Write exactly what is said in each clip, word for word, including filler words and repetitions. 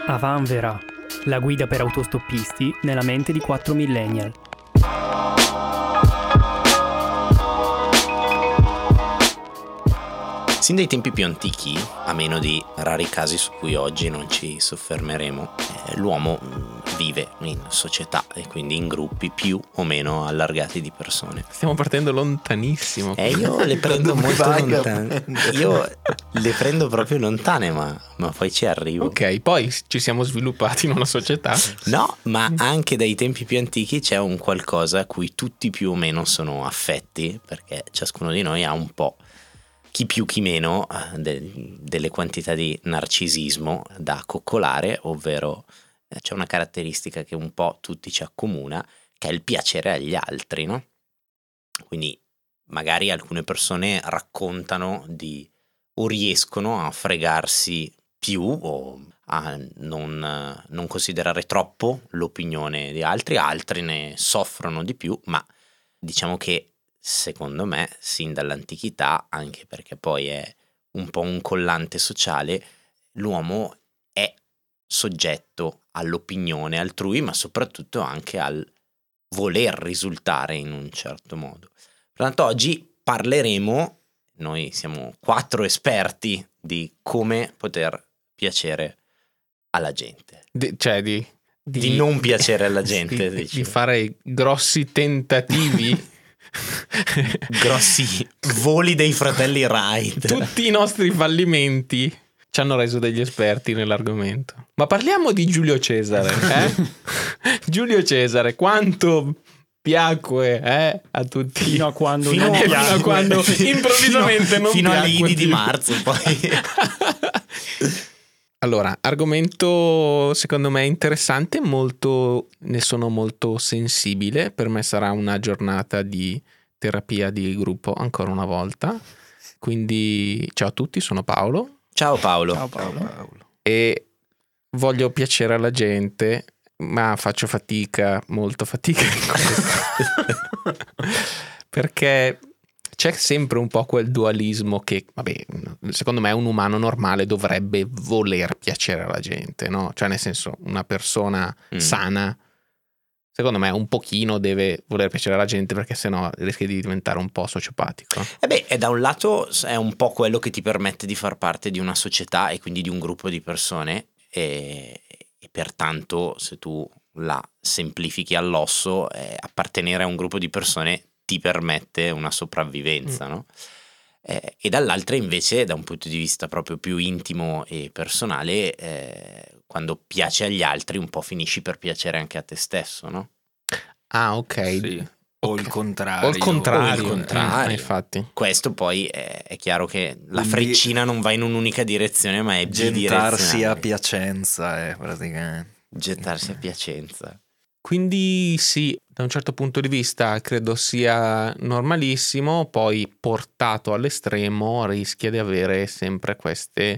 Avant Verrà, la guida per autostoppisti nella mente di quattro millennial. Sin dai tempi più antichi, a meno di rari casi su cui oggi non ci soffermeremo, eh, l'uomo vive in società e quindi in gruppi più o meno allargati di persone. Stiamo partendo lontanissimo. E io le prendo molto lontane. Io le prendo proprio lontane, ma, ma poi ci arrivo. Ok, poi ci siamo sviluppati in una società. No, ma anche dai tempi più antichi c'è un qualcosa a cui tutti più o meno sono affetti, perché ciascuno di noi ha un po', chi più chi meno, de- delle quantità di narcisismo da coccolare, ovvero eh, c'è una caratteristica che un po' tutti ci accomuna, che è il piacere agli altri, no? Quindi magari alcune persone raccontano di o riescono a fregarsi più o a non, non considerare troppo l'opinione di altri, altri ne soffrono di più, ma diciamo che secondo me, sin dall'antichità, anche perché poi è un po' un collante sociale, l'uomo è soggetto all'opinione altrui, ma soprattutto anche al voler risultare in un certo modo. Pertanto oggi parleremo, noi siamo quattro esperti, di come poter piacere alla gente. Di, cioè di, di, di non piacere alla gente. Di, di fare grossi tentativi. Grossi voli dei fratelli Wright. Tutti i nostri fallimenti ci hanno reso degli esperti nell'argomento. Ma parliamo di Giulio Cesare, eh? Giulio Cesare, quanto piacque eh, a tutti fino a quando fino, non fino a quando improvvisamente fino, non fino alle Idi più. di marzo poi. Allora, argomento secondo me interessante, molto, ne sono molto sensibile, per me sarà una giornata di terapia di gruppo ancora una volta, quindi ciao a tutti, sono Paolo. Ciao Paolo. Ciao Paolo. Ciao Paolo. E voglio piacere alla gente, ma faccio fatica, molto fatica in questo, perché c'è sempre un po' quel dualismo che, vabbè, secondo me un umano normale dovrebbe voler piacere alla gente, no? Cioè nel senso, una persona mm. sana, secondo me un pochino deve voler piacere alla gente, perché sennò rischia di diventare un po' sociopatico. E beh, e da un lato è un po' quello che ti permette di far parte di una società e quindi di un gruppo di persone e, e pertanto se tu la semplifichi all'osso, eh, appartenere a un gruppo di persone ti permette una sopravvivenza, mm. no? Eh, e dall'altra invece, da un punto di vista proprio più intimo e personale, eh, quando piace agli altri un po' finisci per piacere anche a te stesso, no? Ah, ok. Sì. O okay. il contrario. O il contrario. O il contrario. Eh, infatti. Questo poi è, è chiaro che la Quindi freccina non va in un'unica direzione, ma è bidirezionale. Gettarsi a Piacenza, eh, praticamente. Gettarsi a Piacenza. Quindi sì, da un certo punto di vista credo sia normalissimo, poi portato all'estremo rischia di avere sempre queste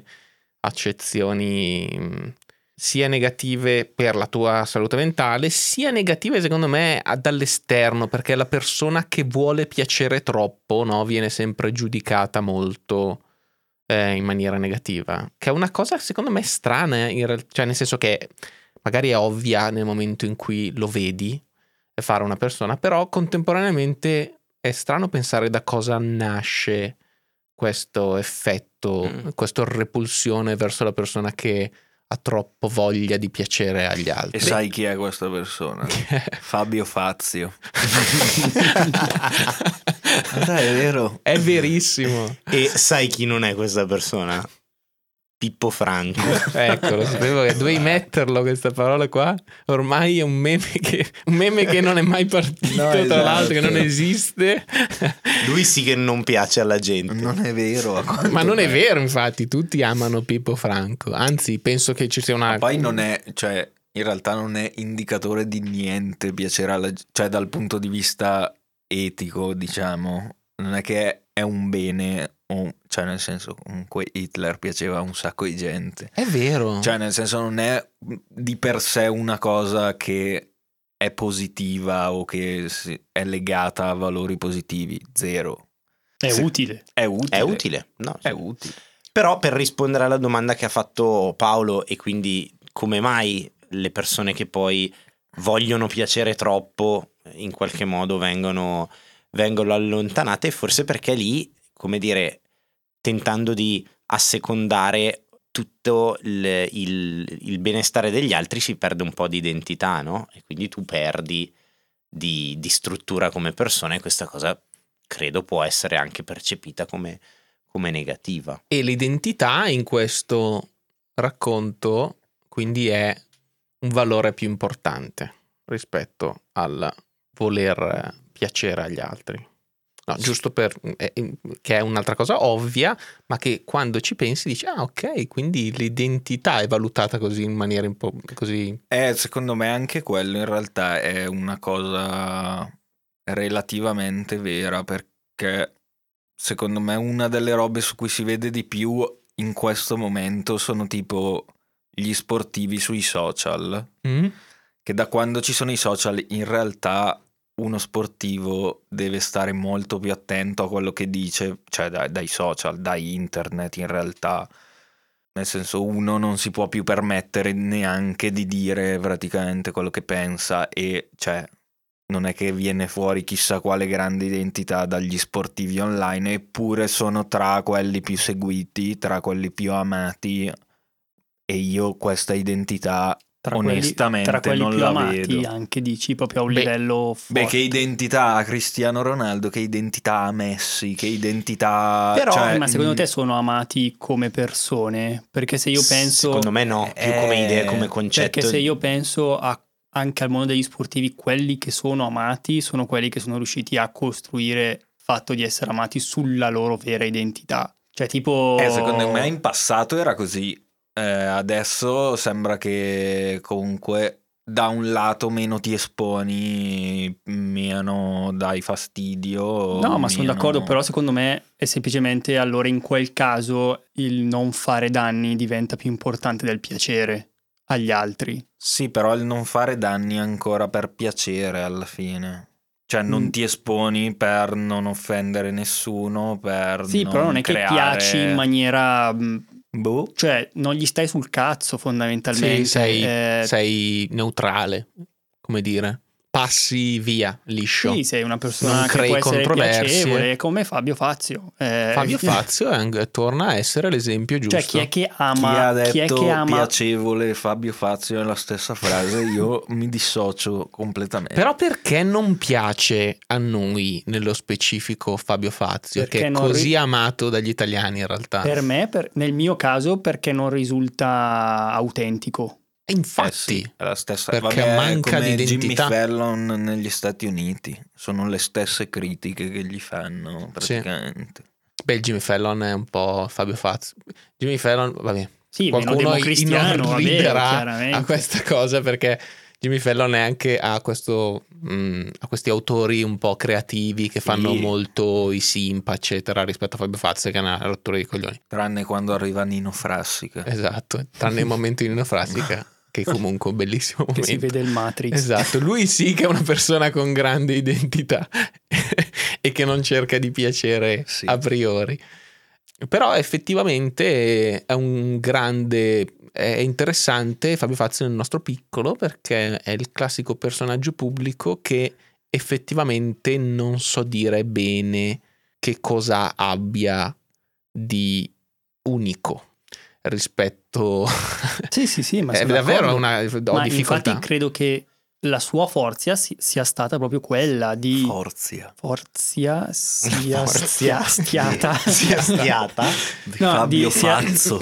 accezioni sia negative per la tua salute mentale, sia negative secondo me dall'esterno, perché la persona che vuole piacere troppo, no, viene sempre giudicata molto eh, in maniera negativa, che è una cosa secondo me strana, in real- cioè nel senso che magari è ovvia nel momento in cui lo vedi fare una persona, però contemporaneamente è strano pensare da cosa nasce questo effetto, mm. questa repulsione verso la persona che ha troppo voglia di piacere agli altri. E sai chi è questa persona? Fabio Fazio. Dai, è vero. È verissimo. E sai chi non è questa persona? Pippo Franco. Ecco, lo sapevo che dovevi metterlo questa parola qua. Ormai è un meme che, un meme che non è mai partito, no, tra esatto. l'altro, che non esiste. Lui sì che non piace alla gente. Non è vero. Ma non è vero, infatti, tutti amano Pippo Franco. Anzi, penso che ci sia una... Ma poi non è, cioè, in realtà non è indicatore di niente piacere alla gente, cioè dal punto di vista etico, diciamo, non è che è un bene. Cioè nel senso, comunque Hitler piaceva a un sacco di gente. È vero. Cioè nel senso non è di per sé una cosa che è positiva o che è legata a valori positivi. Zero. È Se, utile. È utile. È utile. No, è utile. Però per rispondere alla domanda che ha fatto Paolo e quindi come mai le persone che poi vogliono piacere troppo in qualche modo vengono, vengono allontanate, forse perché lì, come dire, tentando di assecondare tutto il, il, il benestare degli altri si perde un po' di identità, no? E quindi tu perdi di, di struttura come persona, e questa cosa credo può essere anche percepita come, come negativa. E l'identità in questo racconto quindi è un valore più importante rispetto al voler piacere agli altri. No, giusto per eh, che è un'altra cosa ovvia, ma che quando ci pensi dici ah ok, quindi l'identità è valutata così in maniera un po' così. Eh, secondo me anche quello in realtà è una cosa relativamente vera, perché secondo me una delle robe su cui si vede di più in questo momento sono tipo gli sportivi sui social, Mm? che da quando ci sono i social in realtà uno sportivo deve stare molto più attento a quello che dice, cioè dai, dai social, da internet in realtà. Nel senso, uno non si può più permettere neanche di dire praticamente quello che pensa, e cioè non è che viene fuori chissà quale grande identità dagli sportivi online, eppure sono tra quelli più seguiti, tra quelli più amati, e io questa identità Tra onestamente quelli, tra quelli non più la amati, vedo. anche dici proprio a un Beh, livello forte. Beh, che identità ha Cristiano Ronaldo, che identità ha Messi, che identità... Però, cioè, ma secondo mh, te sono amati come persone? Perché se io penso... Secondo me no, più come Eh, idea, come concetto. Perché se io penso a- anche al mondo degli sportivi, quelli che sono amati sono quelli che sono riusciti a costruire il fatto di essere amati sulla loro vera identità. Cioè tipo... Eh, secondo me in passato era così. Eh, adesso sembra che comunque da un lato meno ti esponi, meno dai fastidio. No, ma sono meno- d'accordo, però secondo me è semplicemente allora in quel caso il non fare danni diventa più importante del piacere agli altri. Sì, però il non fare danni ancora per piacere alla fine. Cioè non Mm. ti esponi per non offendere nessuno, per Sì, non però non è che creare... piaci in maniera... mh, Boh. Cioè, non gli stai sul cazzo fondamentalmente. Sì, sei, eh, sei neutrale, come dire, passi via liscio. Sì, sei una persona Non che crei può essere controversie. piacevole, come Fabio Fazio. Eh, Fabio Fazio è- torna a essere l'esempio giusto. Cioè, chi è che Chi ama... ha chi è detto che ama... piacevole Fabio Fazio nella stessa frase, io mi dissocio completamente. Però perché non piace a noi nello specifico Fabio Fazio, Perché che è non così ri- amato dagli italiani in realtà? Per me, per- nel mio caso, perché non risulta autentico. E Eh infatti, sì, è la stessa, perché vabbè, manca come di identità. Jimmy Fallon negli Stati Uniti, sono le stesse critiche che gli fanno praticamente. Beh, Jimmy Fallon è un po' Fabio Fazio. Jimmy Fallon, vabbè, Sì, meno qualcuno democristiano, vabbè, inorriderà chiaramente. a questa cosa perché Jimmy Fallon è anche a questo mh, a questi autori un po' creativi che Sì. fanno molto i simpa eccetera rispetto a Fabio Fazio che è una rottura di coglioni. Tranne quando arriva Nino Frassica. Esatto, tranne il momento di Nino Frassica che è comunque un bellissimo Che momento. si vede il Matrix. Esatto, lui sì che è una persona con grande identità e che non cerca di piacere Sì. a priori. Però effettivamente è un grande, è interessante Fabio Fazio nel nostro piccolo perché è il classico personaggio pubblico che effettivamente non so dire bene che cosa abbia di unico rispetto Sì, sì, sì, ma è sono davvero d'accordo. una ho Ma difficoltà. infatti credo che la sua forza si- sia stata proprio quella di... Forzia. Forzia sia Forzia. stia- stiata. sia stiata. Di No, Fabio di- sia- Fazzo.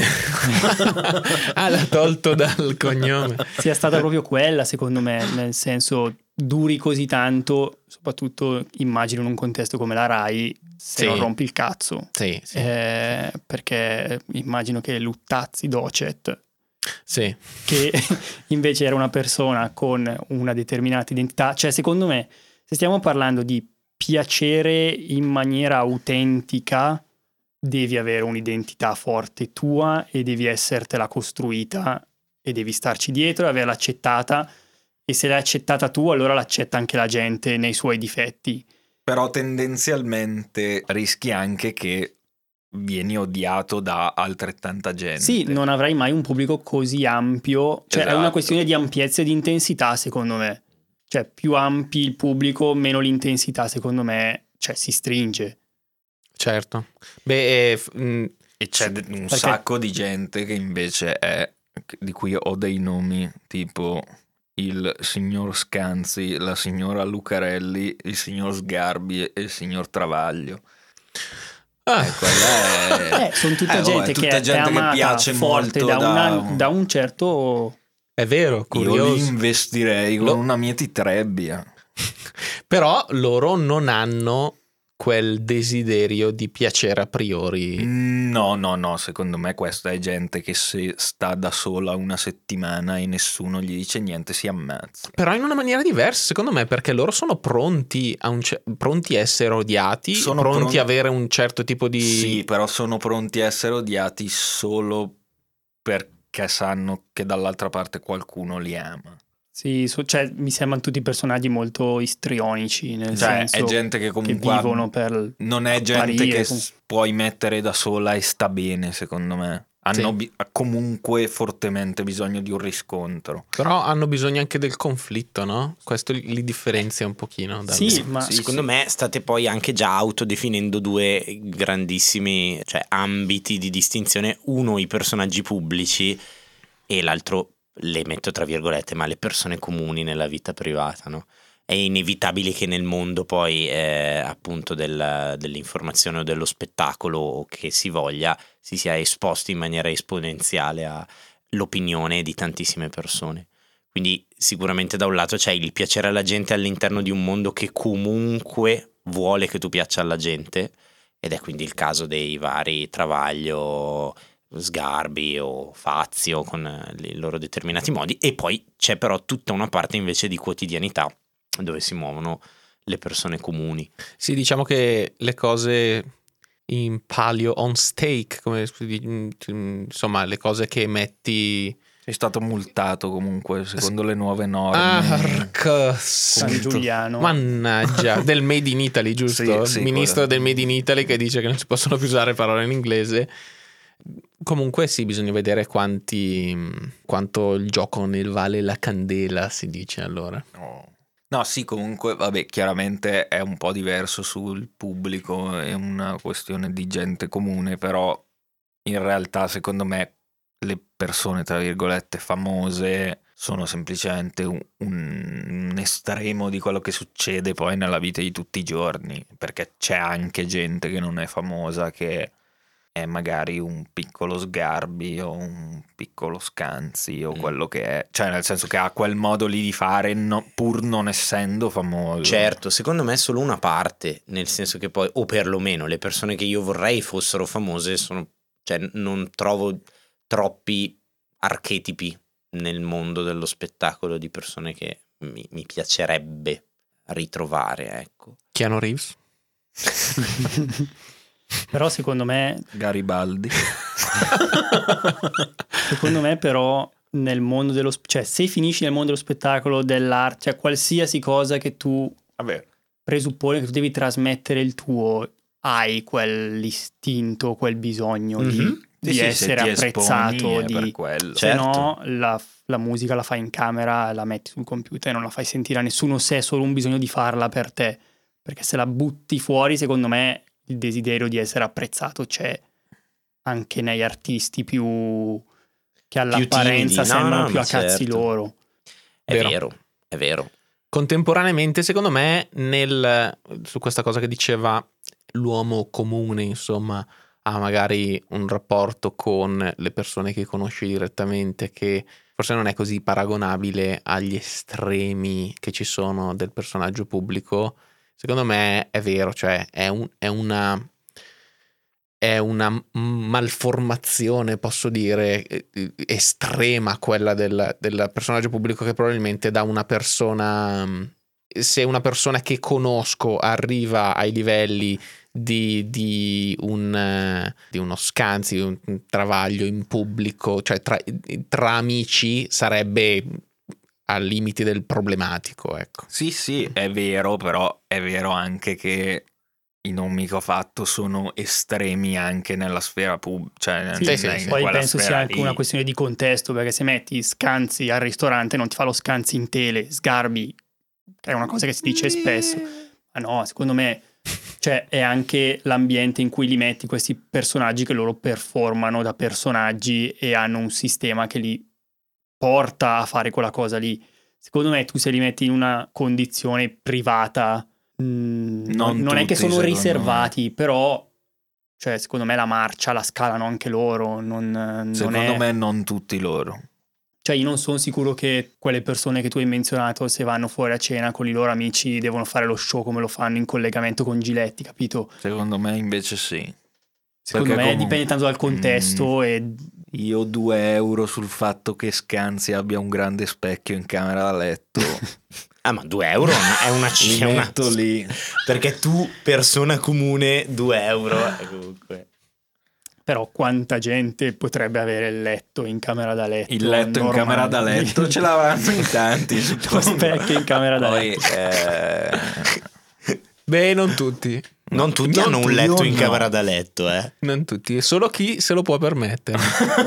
Ah, l'ha tolto dal cognome. sia stata proprio quella, secondo me, nel senso duri così tanto, soprattutto immagino in un contesto come la Rai, se Sì. non rompi il cazzo. Sì, sì, Eh, perché immagino che Luttazzi Docet, sì. che invece era una persona con una determinata identità, cioè secondo me se stiamo parlando di piacere in maniera autentica devi avere un'identità forte tua e devi essertela costruita e devi starci dietro e averla accettata, e se l'hai accettata tu allora l'accetta anche la gente nei suoi difetti. Però tendenzialmente rischi anche che vieni odiato da altrettanta gente. Sì, non avrai mai un pubblico così ampio, cioè Esatto. è una questione di ampiezza e di intensità secondo me, cioè più ampi il pubblico meno l'intensità secondo me, cioè si stringe. Certo. Beh, eh, f- mh, E c'è un perché- sacco di gente che invece è, di cui ho dei nomi, tipo il signor Scanzi, la signora Lucarelli, il signor Sgarbi e il signor Travaglio. ah, Eh, quella è... Eh, sono tutta Eh, oh, gente, è tutta che gente è che amata piace forte molto da, da- una- da un certo... è vero, Io li curioso. investirei con Lo- una mia titrebbia. Però loro non hanno quel desiderio di piacere a priori. No, no, no, secondo me questa è gente che se sta da sola una settimana e nessuno gli dice niente si ammazza. Però in una maniera diversa, secondo me, perché loro sono pronti a, un ce- pronti a essere odiati, Sono pronti pronti- a avere un certo tipo di... Sì, però sono pronti a essere odiati solo perché sanno che dall'altra parte qualcuno li ama. Sì, so- cioè mi sembrano tutti personaggi molto istrionici, nel Cioè, senso è gente che che comunque ha- vivono per... non è gente apparire, che com- s- puoi mettere da sola e sta bene, secondo me. Hanno Sì. bi- comunque fortemente bisogno di un riscontro. Però hanno bisogno anche del conflitto, no? Questo li li differenzia un pochino. Dal... Sì, ma Sì, Secondo sì. me state poi anche già autodefinendo due grandissimi, cioè, ambiti di distinzione, uno i personaggi pubblici e l'altro, le metto tra virgolette, ma le persone comuni nella vita privata, no? È inevitabile che nel mondo poi eh, appunto del- dell'informazione o dello spettacolo o che si voglia si sia esposti in maniera esponenziale all'opinione di tantissime persone. Quindi sicuramente da un lato c'è il piacere alla gente all'interno di un mondo che comunque vuole che tu piaccia alla gente, ed è quindi il caso dei vari Travaglio, Sgarbi o Fazio con eh, i loro determinati modi, e poi c'è però tutta una parte invece di quotidianità dove si muovono le persone comuni. Sì, diciamo che le cose in palio on stake, come si dice, insomma, le cose che metti... Sei stato multato comunque secondo le nuove norme. Arca, San santo. Giuliano. Mannaggia, del Made in Italy, giusto? Sì, sì, Il ministro quello. del Made in Italy che dice che non si possono più usare parole in inglese. Comunque sì, bisogna vedere quanti, quanto il gioco ne vale la candela, si dice allora. No. No, sì, comunque, vabbè, chiaramente è un po' diverso sul pubblico, è una questione di gente comune, però in realtà secondo me le persone, tra virgolette, famose sono semplicemente un, un estremo di quello che succede poi nella vita di tutti i giorni, perché c'è anche gente che non è famosa, che è magari un piccolo Sgarbi o un piccolo Scanzi o Mm. quello che è, cioè nel senso che ha quel modo lì di fare no- pur non essendo famoso. Certo, secondo me è solo una parte, nel senso che poi, o perlomeno le persone che io vorrei fossero famose sono, cioè non trovo troppi archetipi nel mondo dello spettacolo di persone che mi, mi piacerebbe ritrovare, ecco. Keanu Reeves? Però secondo me, Garibaldi. secondo me però nel mondo dello sp- cioè se finisci nel mondo dello spettacolo, dell'arte, cioè qualsiasi cosa che tu Vabbè, presuppone che tu devi trasmettere il tuo, hai quell'istinto, quel bisogno di, Mhm. di sì, sì, se essere ti apprezzato, esponi è di... per quello. Se Certo. no la, la musica la fai in camera, la metti sul computer e non la fai sentire a nessuno se è solo un bisogno di farla per te, perché se la butti fuori secondo me il desiderio di essere apprezzato c'è anche negli artisti più che all'apparenza timidi, no, sembrano no, più ma a cazzi certo. loro. È Vero. vero, è vero. Contemporaneamente, secondo me, nel, su questa cosa che diceva l'uomo comune, insomma, ha magari un rapporto con le persone che conosci direttamente che forse non è così paragonabile agli estremi che ci sono del personaggio pubblico. Secondo me è vero, cioè è, un, è una è una malformazione, posso dire, eh, estrema quella del, del personaggio pubblico, che probabilmente da una persona, se una persona che conosco arriva ai livelli di, di, un, eh, di uno Scanzi, un Travaglio in pubblico, cioè tra, tra amici, sarebbe al limite del problematico, ecco. Sì, sì, è vero, però è vero anche che i nomi che ho fatto sono estremi anche nella sfera pub, cioè Sì, nel- sì, in sì. Poi quella penso sia sfera anche lì. una questione di contesto, perché se metti scanzi al ristorante non ti fa lo scanzi in tele, sgarbi, che è una cosa che si dice spesso. Ma no, secondo me cioè, è anche l'ambiente in cui li metti questi personaggi che loro performano da personaggi e hanno un sistema che li porta a fare quella cosa lì. Secondo me tu se li metti in una condizione privata, mh, non, Non non è che tutti, sono secondo riservati, però cioè, secondo me la marcia la scalano anche loro. Non, non Secondo è... me non tutti loro. Cioè, io non sono sicuro che quelle persone che tu hai menzionato, se vanno fuori a cena con i loro amici, devono fare lo show come lo fanno in collegamento con Giletti, capito? Secondo me invece sì. Secondo Perché me comunque- dipende tanto dal contesto e... Io due euro sul fatto che Scanzi abbia un grande specchio in camera da letto. Ah, ma due euro è una Li cifra. metto lì. Perché tu, persona comune, due euro. eh, comunque. Però quanta gente potrebbe avere il letto in camera da letto? Il letto in normale? camera da letto ce l'avranno in tanti. Lo suppongo. specchio in camera da Poi, letto. eh, Beh, non tutti. Non tutti Non hanno un tu- letto io in no. camera da letto, eh. Non tutti, solo chi se lo può permettere.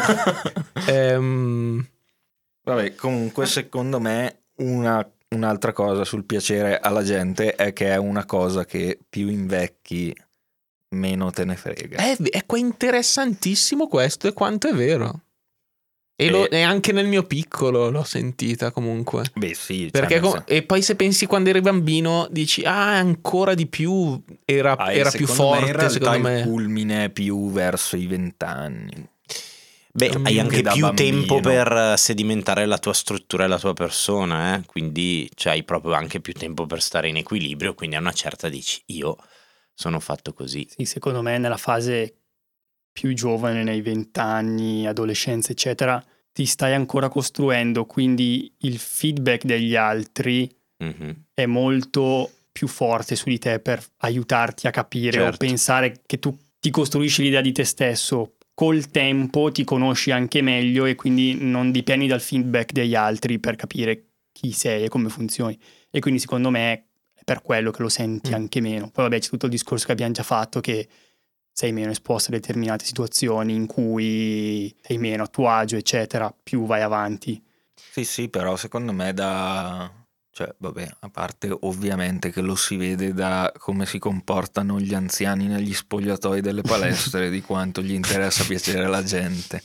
Ehm, Vabbè, comunque secondo me una, un'altra cosa sul piacere alla gente è che è una cosa che più invecchi meno te ne frega. è, è qua interessantissimo questo e quanto è vero. E, lo- Eh. e anche nel mio piccolo l'ho sentita comunque. Beh sì, cioè, Perché nel com- sen- e poi se pensi quando eri bambino dici ah ancora di più era, Ah, era più secondo me in forte realtà secondo il me. culmine è più verso i vent'anni. Beh, Mm, hai che anche da più bambino. tempo per sedimentare la tua struttura e la tua persona, eh? Quindi cioè, hai proprio anche più tempo per stare in equilibrio, quindi a una certa dici io sono fatto così. Sì, secondo me nella fase più giovane, nei vent'anni, adolescenza, eccetera, ti stai ancora costruendo, quindi il feedback degli altri Mhm. è molto più forte su di te per aiutarti a capire o Certo. pensare che tu ti costruisci l'idea di te stesso. Col tempo ti conosci anche meglio e quindi non dipendi dal feedback degli altri per capire chi sei e come funzioni. E quindi secondo me è per quello che lo senti Mm. anche meno. Poi vabbè c'è tutto il discorso che abbiamo già fatto che sei meno esposto a determinate situazioni in cui sei meno a tuo agio, eccetera, più vai avanti. Sì, sì, però secondo me da... Cioè, vabbè, a parte ovviamente che lo si vede da come si comportano gli anziani negli spogliatoi delle palestre, di quanto gli interessa piacere alla gente.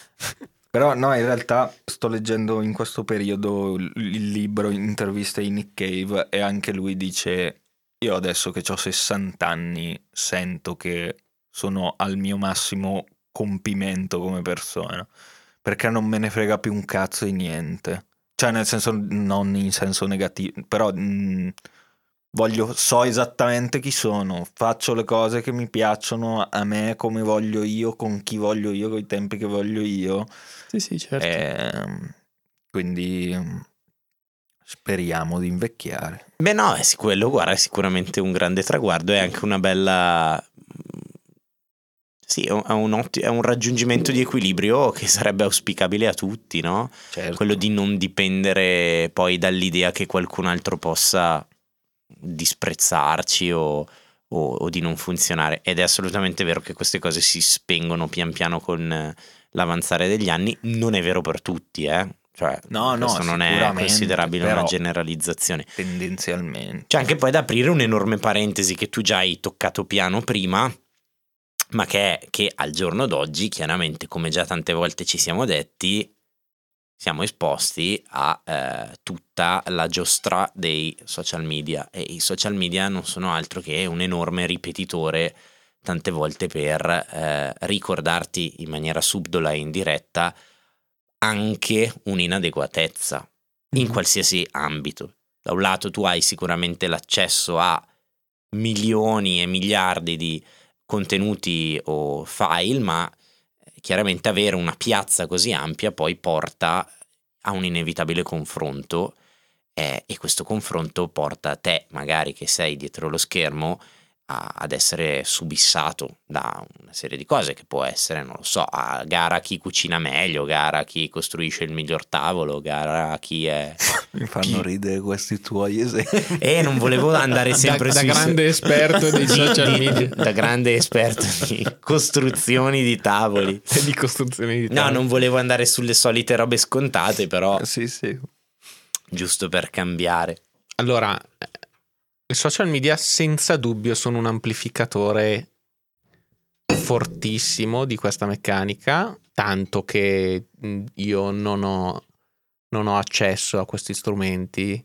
Però no, in realtà sto leggendo in questo periodo il il libro Interviste di Nick Cave e anche lui dice io adesso che ho sessanta anni sento che sono al mio massimo compimento come persona, perché non me ne frega più un cazzo di niente. Cioè nel senso, non in senso negativo, però mh, voglio, so esattamente chi sono, faccio le cose che mi piacciono a me, come voglio io, con chi voglio io, con i tempi che voglio io. Sì, sì, certo. Ehm, quindi mh, speriamo di invecchiare. Beh no, è, sic- quello guarda, è sicuramente un grande traguardo, è anche una bella... Sì, è un, è un otti- è un raggiungimento di equilibrio che sarebbe auspicabile a tutti, no? Certo. Quello di non dipendere poi dall'idea che qualcun altro possa disprezzarci o, o- o di non funzionare. Ed è assolutamente vero che queste cose si spengono pian piano con eh, l'avanzare degli anni. Non è vero per tutti, eh? Cioè, No, no, questo non è sicuramente, considerabile una però- generalizzazione. Tendenzialmente. C'è anche poi da aprire un'enorme parentesi che tu già hai toccato piano prima, ma che è che al giorno d'oggi, chiaramente, come già tante volte ci siamo detti, siamo esposti a eh, tutta la giostra dei social media e i social media non sono altro che un enorme ripetitore tante volte per eh, ricordarti in maniera subdola e indiretta anche un'inadeguatezza in Mhm. qualsiasi ambito. Da un lato tu hai sicuramente l'accesso a milioni e miliardi di contenuti o file, ma chiaramente avere una piazza così ampia poi porta a un inevitabile confronto eh, e questo confronto porta a te, magari che sei dietro lo schermo, a, ad essere subissato da una serie di cose che può essere, non lo so, a gara a chi cucina meglio, gara a chi costruisce il miglior tavolo, gara a chi è... Mi fanno chi... ridere questi tuoi esempi. E non volevo andare sempre da, sui... da grande esperto dei social di, media. Da grande esperto di costruzioni di tavoli. E di costruzioni di tavoli. No, non volevo andare sulle solite robe scontate, però... Sì, sì. Giusto per cambiare. Allora, i social media senza dubbio sono un amplificatore fortissimo di questa meccanica, tanto che io non ho, non ho accesso a questi strumenti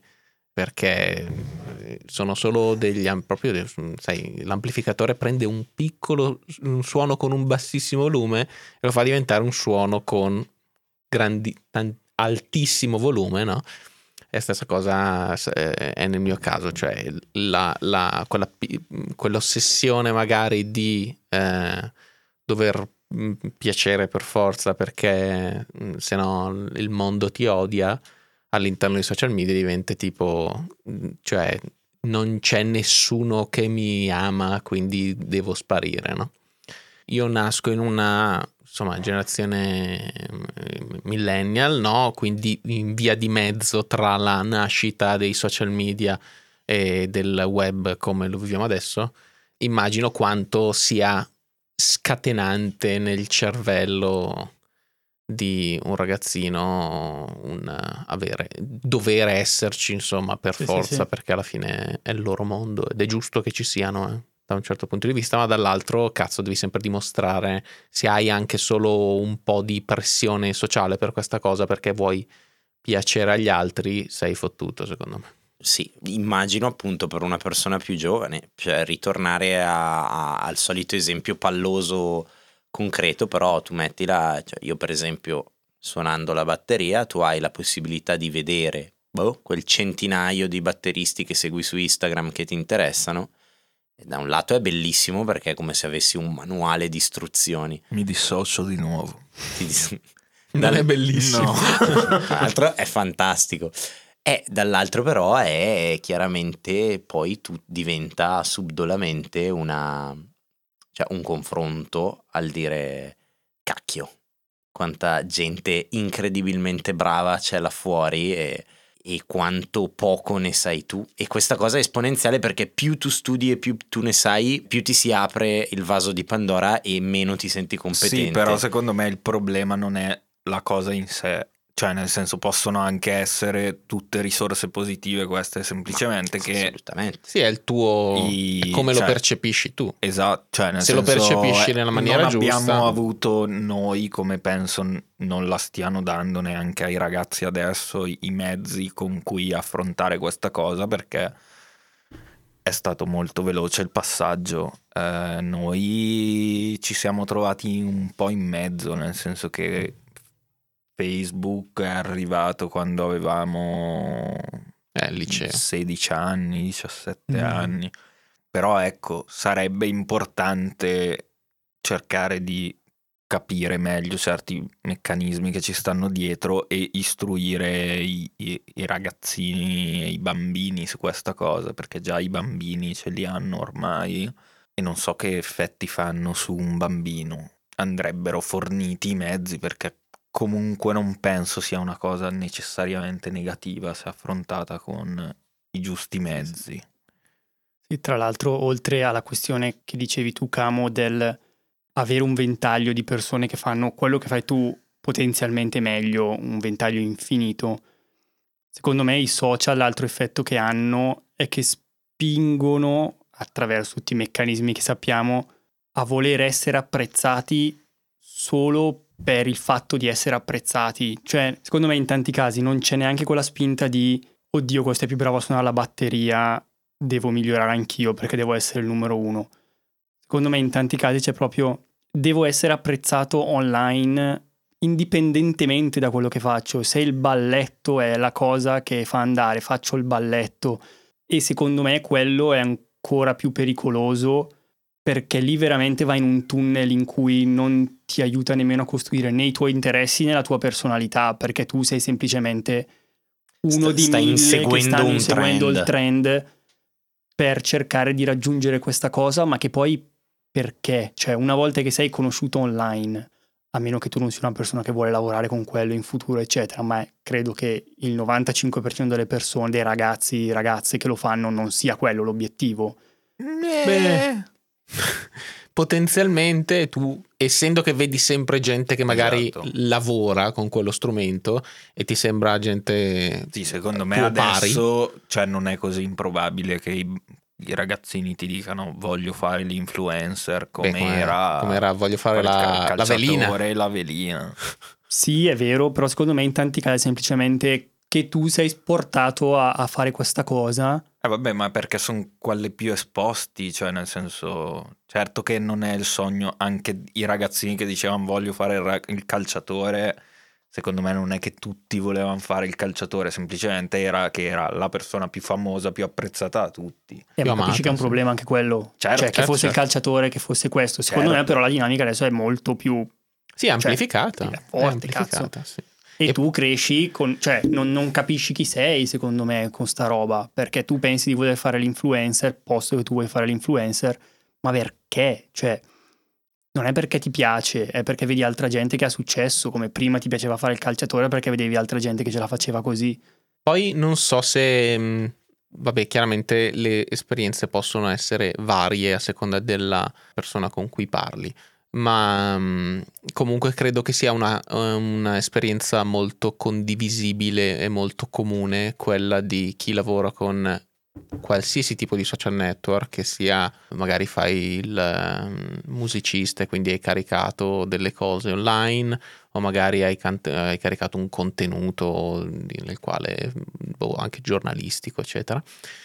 perché sono solo degli proprio, sai, l'amplificatore prende un piccolo un suono con un bassissimo volume e lo fa diventare un suono con grandi, altissimo volume, no? E stessa cosa è nel mio caso, cioè la, la, quella, quell'ossessione magari di eh, dover piacere per forza perché se no il mondo ti odia, all'interno dei social media diventa tipo, cioè non c'è nessuno che mi ama, quindi devo sparire, no? Io nasco in una insomma generazione millennial, no? Quindi in via di mezzo tra la nascita dei social media e del web come lo viviamo adesso. Immagino quanto sia scatenante nel cervello di un ragazzino un avere dover esserci insomma per sì, forza, sì, sì. perché alla fine è il loro mondo ed è giusto che ci siano, eh. Da un certo punto di vista, ma dall'altro cazzo devi sempre dimostrare, se hai anche solo un po' di pressione sociale per questa cosa perché vuoi piacere agli altri, sei fottuto secondo me. Sì, immagino appunto per una persona più giovane, cioè ritornare a, a, al solito esempio palloso concreto, però tu mettila, cioè io per esempio suonando la batteria tu hai la possibilità di vedere boh, quel centinaio di batteristi che segui su Instagram che ti interessano. E da un lato è bellissimo perché è come se avessi un manuale di istruzioni. Mi dissocio di nuovo. Ti dis- Non è bellissimo. No. Dall'altro è fantastico. E dall'altro però è chiaramente poi tu diventa subdolamente una, cioè un confronto al dire cacchio, quanta gente incredibilmente brava c'è là fuori e e quanto poco ne sai tu, e questa cosa è esponenziale perché più tu studi e più tu ne sai, più ti si apre il vaso di Pandora e meno ti senti competente. Sì, però secondo me il problema non è la cosa in sé, cioè nel senso possono anche essere tutte risorse positive queste, semplicemente Ma, che assolutamente Sì, è il tuo I, è come cioè, lo percepisci tu. Esatto, cioè nel Se senso, lo percepisci nella maniera non giusta. abbiamo avuto noi, come penso non la stiano dando neanche ai ragazzi adesso, i, i mezzi con cui affrontare questa cosa, perché è stato molto veloce il passaggio. Eh, noi ci siamo trovati un po' in mezzo, nel senso che Facebook è arrivato quando avevamo Eh, liceo. sedici anni, diciassette Mm. anni. Però ecco, sarebbe importante cercare di capire meglio certi meccanismi che ci stanno dietro e istruire i, i, i ragazzini e i bambini su questa cosa, perché già i bambini ce li hanno ormai e non so che effetti fanno su un bambino. Andrebbero forniti i mezzi, perché comunque non penso sia una cosa necessariamente negativa se affrontata con i giusti mezzi. Sì, tra l'altro, oltre alla questione che dicevi tu, Camo, del avere un ventaglio di persone che fanno quello che fai tu potenzialmente meglio, un ventaglio infinito, secondo me i social, l'altro effetto che hanno è che spingono, attraverso tutti i meccanismi che sappiamo, a voler essere apprezzati solo per il fatto di essere apprezzati. Cioè, secondo me in tanti casi non c'è neanche quella spinta di oddio, questo è più bravo a suonare la batteria, devo migliorare anch'io perché devo essere il numero uno. Secondo me in tanti casi c'è proprio devo essere apprezzato online indipendentemente da quello che faccio. Se il balletto è la cosa che fa andare, faccio il balletto, e secondo me quello è ancora più pericoloso perché lì veramente vai in un tunnel in cui non ti aiuta nemmeno a costruire né i tuoi interessi né la tua personalità, perché tu sei semplicemente uno Sta, di stai mille inseguendo che stanno un inseguendo trend. il trend per cercare di raggiungere questa cosa, ma che poi perché? Cioè, una volta che sei conosciuto online, a meno che tu non sia una persona che vuole lavorare con quello in futuro, eccetera, ma credo che il novantacinque per cento delle persone, dei ragazzi, ragazze che lo fanno, non sia quello l'obiettivo. Beh, potenzialmente tu, essendo che vedi sempre gente che magari Esatto. lavora con quello strumento e ti sembra gente Sì, secondo me tuo pari. adesso cioè, non è così improbabile che i, i ragazzini ti dicano voglio fare l'influencer come Beh, come- era, come era, voglio fare il la- cal- la velina. calciatore e la velina. Sì, è vero, però secondo me in tanti casi è semplicemente che tu sei portato a, a fare questa cosa. Eh vabbè, ma perché sono quelli più esposti, cioè nel senso, certo che non è il sogno, anche i ragazzini che dicevano voglio fare il, ra- il calciatore, secondo me non è che tutti volevano fare il calciatore, semplicemente era che era la persona più famosa, più apprezzata da tutti. Eh, Più ma capisci amata, che è un sì. problema anche quello. Certo, cioè, che certo, fosse il certo. calciatore, che fosse questo. Secondo Certo. me però la dinamica adesso è molto più... Sì, è amplificata. Cioè, è forte, amplificata, sì. E, E- tu cresci, con, cioè non, non capisci chi sei secondo me con sta roba, perché tu pensi di voler fare l'influencer, posto che tu vuoi fare l'influencer, ma perché? Cioè non è perché ti piace, è perché vedi altra gente che ha successo, come prima ti piaceva fare il calciatore perché vedevi altra gente che ce la faceva così. Poi non so se, mh, vabbè, chiaramente le esperienze possono essere varie a seconda della persona con cui parli, ma mh, comunque credo che sia una, una esperienza molto condivisibile e molto comune quella di chi lavora con qualsiasi tipo di social network, che sia magari fai il um, musicista e quindi hai caricato delle cose online, o magari hai, cant- hai caricato un contenuto nel quale, boh, anche giornalistico, eccetera.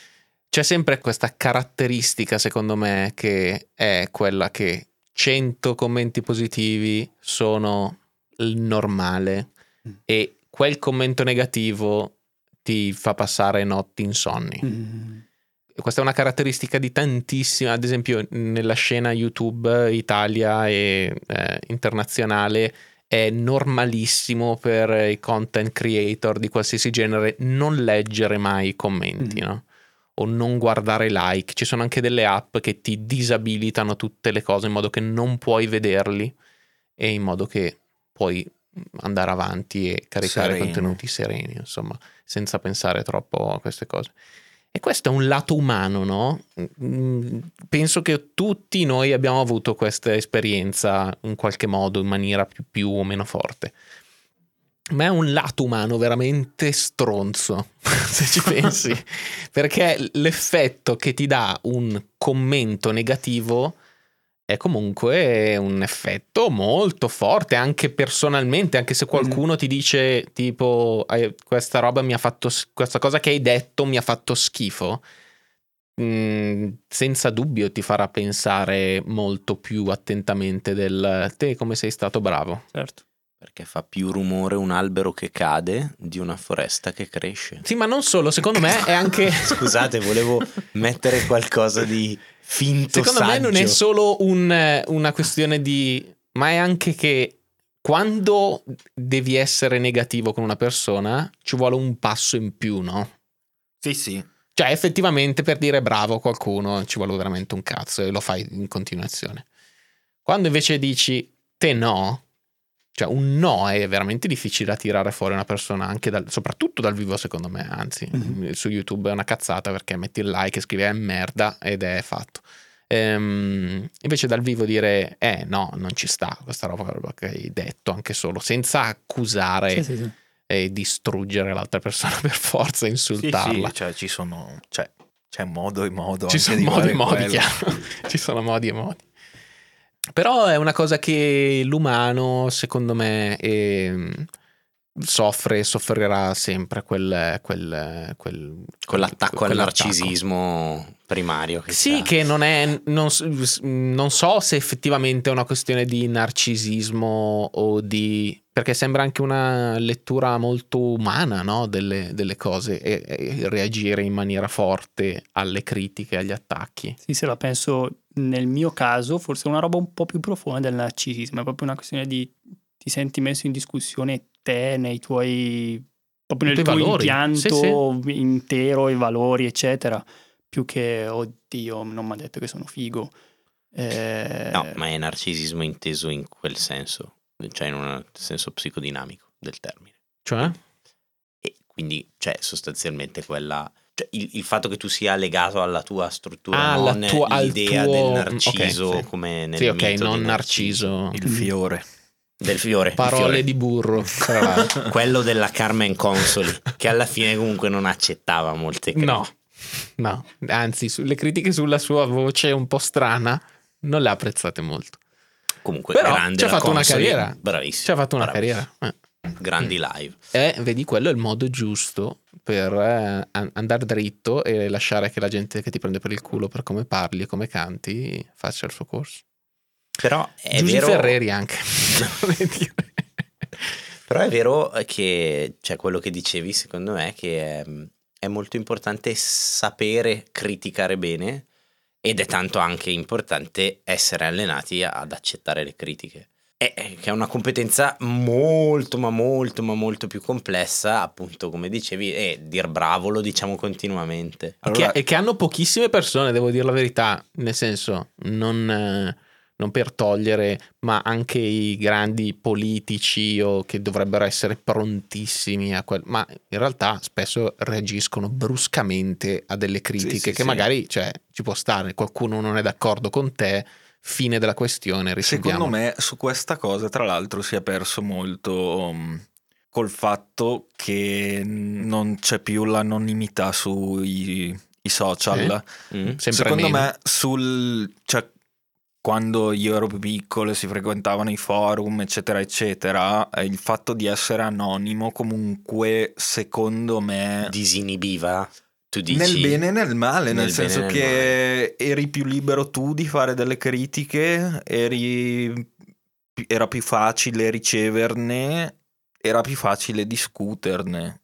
C'è sempre questa caratteristica, secondo me, che è quella che cento commenti positivi sono il normale Mm. e quel commento negativo ti fa passare notti insonni. Mm. Questa è una caratteristica di tantissime, ad esempio nella scena YouTube Italia e eh, internazionale è normalissimo per i content creator di qualsiasi genere non leggere mai i commenti, Mm. no? O non guardare like. Ci sono anche delle app che ti disabilitano tutte le cose in modo che non puoi vederli e in modo che puoi andare avanti e caricare Sereno. contenuti sereni, insomma, senza pensare troppo a queste cose. E questo è un lato umano, no? Mm, Penso che tutti noi abbiamo avuto questa esperienza in qualche modo, in maniera più, più o meno forte. Ma è un lato umano veramente stronzo, se ci pensi, perché l'effetto che ti dà un commento negativo è comunque un effetto molto forte, anche personalmente, anche se qualcuno ti dice tipo "Eh, questa roba mi ha fatto, questa cosa che hai detto mi ha fatto schifo", mh, senza dubbio ti farà pensare molto più attentamente del te come sei stato bravo. Certo. Perché fa più rumore un albero che cade di una foresta che cresce. Sì, ma non solo, secondo me è anche... Scusate, volevo mettere qualcosa di finto Secondo me non è saggio. solo un- una questione di... ma è anche che quando devi essere negativo con una persona ci vuole un passo in più, no? Sì, sì. Cioè effettivamente per dire bravo a qualcuno ci vuole veramente un cazzo e lo fai in continuazione. Quando invece dici te no, cioè un no è veramente difficile da tirare fuori una persona, anche dal, soprattutto dal vivo secondo me, anzi Mhm. su YouTube è una cazzata perché metti il like e scrivi è merda ed è fatto. Ehm, invece dal vivo dire eh no, non ci sta questa roba che hai detto, anche solo senza accusare Sì, sì, sì. e distruggere l'altra persona per forza, Sì, insultarla. sì, cioè ci sono, cioè, c'è modo e modo Ci anche sono di modi fare e modi, quello. chiaro. Ci sono modi e modi. Però è una cosa che l'umano, secondo me, ehm, soffre e soffrirà sempre quel, quel, quel, Quell'attacco al quell'attacco. narcisismo primario che Sì, c'ha. che non è. Non, s- non so se effettivamente è una questione di narcisismo o di. Perché sembra anche una lettura molto umana, no? Delle, delle cose e, e reagire in maniera forte alle critiche, agli attacchi. Sì, se la penso nel mio caso, forse è una roba un po' più profonda del narcisismo, è proprio una questione di ti senti messo in discussione te nei tuoi proprio I nel tuoi tuo valori. impianto Sì, intero, i valori, eccetera. più che oddio non mi ha detto che sono figo. Eh... No, ma è narcisismo inteso in quel senso, cioè in un senso psicodinamico del termine. Cioè? E quindi, cioè, sostanzialmente quella... Cioè, il, il fatto che tu sia legato alla tua struttura, Ah, non la tua- al l'idea tuo- del narciso ok, sì. come nel Sì, ok, mito non di narciso. Il fiore. Del fiore. il Parole fiore. di burro. Tra l'altro. Quello della Carmen Consoli, che alla fine comunque non accettava molte critiche. No, no, anzi, sulle critiche sulla sua voce un po' strana non le ha apprezzate molto. Comunque, Però grande ci ha la fatto una Consoli, carriera. bravissimo. Ci ha fatto una bravissimo. carriera. Eh. Grandi live. E vedi, quello è il modo giusto per eh, an- andare dritto e lasciare che la gente che ti prende per il culo per come parli e come canti faccia il suo corso. Però è Giusy vero... Ferreri anche. vorrei dire. Però è vero che, cioè, quello che dicevi, secondo me, che è, è molto importante sapere criticare bene, ed è tanto anche importante essere allenati ad accettare le critiche. È, che è una competenza molto, ma molto, ma molto più complessa, appunto, come dicevi, e dir bravo lo diciamo continuamente. Allora- Che, e che hanno pochissime persone, devo dire la verità, nel senso, non, eh, non per togliere, ma anche i grandi politici o che dovrebbero essere prontissimi a quel, ma in realtà spesso reagiscono bruscamente a delle critiche Sì, sì, che sì. magari, cioè, ci può stare, qualcuno non è d'accordo con te, fine della questione, risolviamo. Secondo me su questa cosa tra l'altro si è perso molto um, col fatto che non c'è più l'anonimità sui i social. Sì. Mm? Sempre Secondo meno. me sul cioè, quando io ero più piccolo e si frequentavano i forum eccetera eccetera, eh, il fatto di essere anonimo comunque secondo me Disinibiva? Tu dici? nel bene e nel male, nel, Nel senso bene e nel che eri più libero tu di fare delle critiche, eri era più facile riceverne, era più facile discuterne,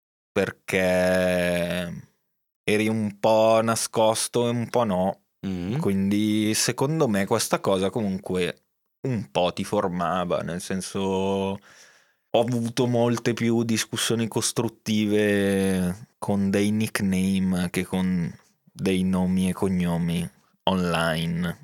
perché eri un po' nascosto e un po' no. Mm? Quindi secondo me questa cosa comunque un po' ti formava, nel senso ho avuto molte più discussioni costruttive con dei nickname che con dei nomi e cognomi online.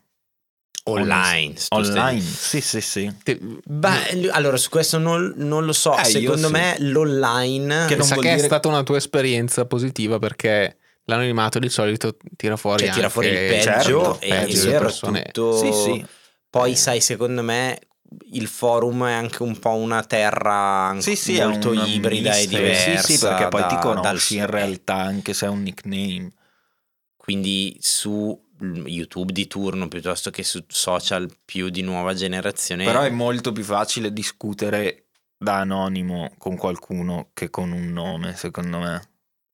Online. tu Online, stai- sì sì sì. Te- Beh, allora su questo non, non lo so. Eh, io Secondo sì. me l'online... Che non sa vuol che è dire- stata una tua esperienza positiva, perché l'anonimato di solito tira fuori Cioè, tira anche fuori il peggio certo, e, peggio e delle persone. soprattutto Sì, sì. poi Eh. sai, secondo me il forum è anche un po' una terra Sì, sì, è molto una ibrida e mista. diversa. Sì, sì, perché poi ti da- conosci dal- in realtà anche se è un nickname. Quindi su YouTube di turno piuttosto che su social più di nuova generazione. Però è molto più facile discutere da anonimo con qualcuno che con un nome, secondo me.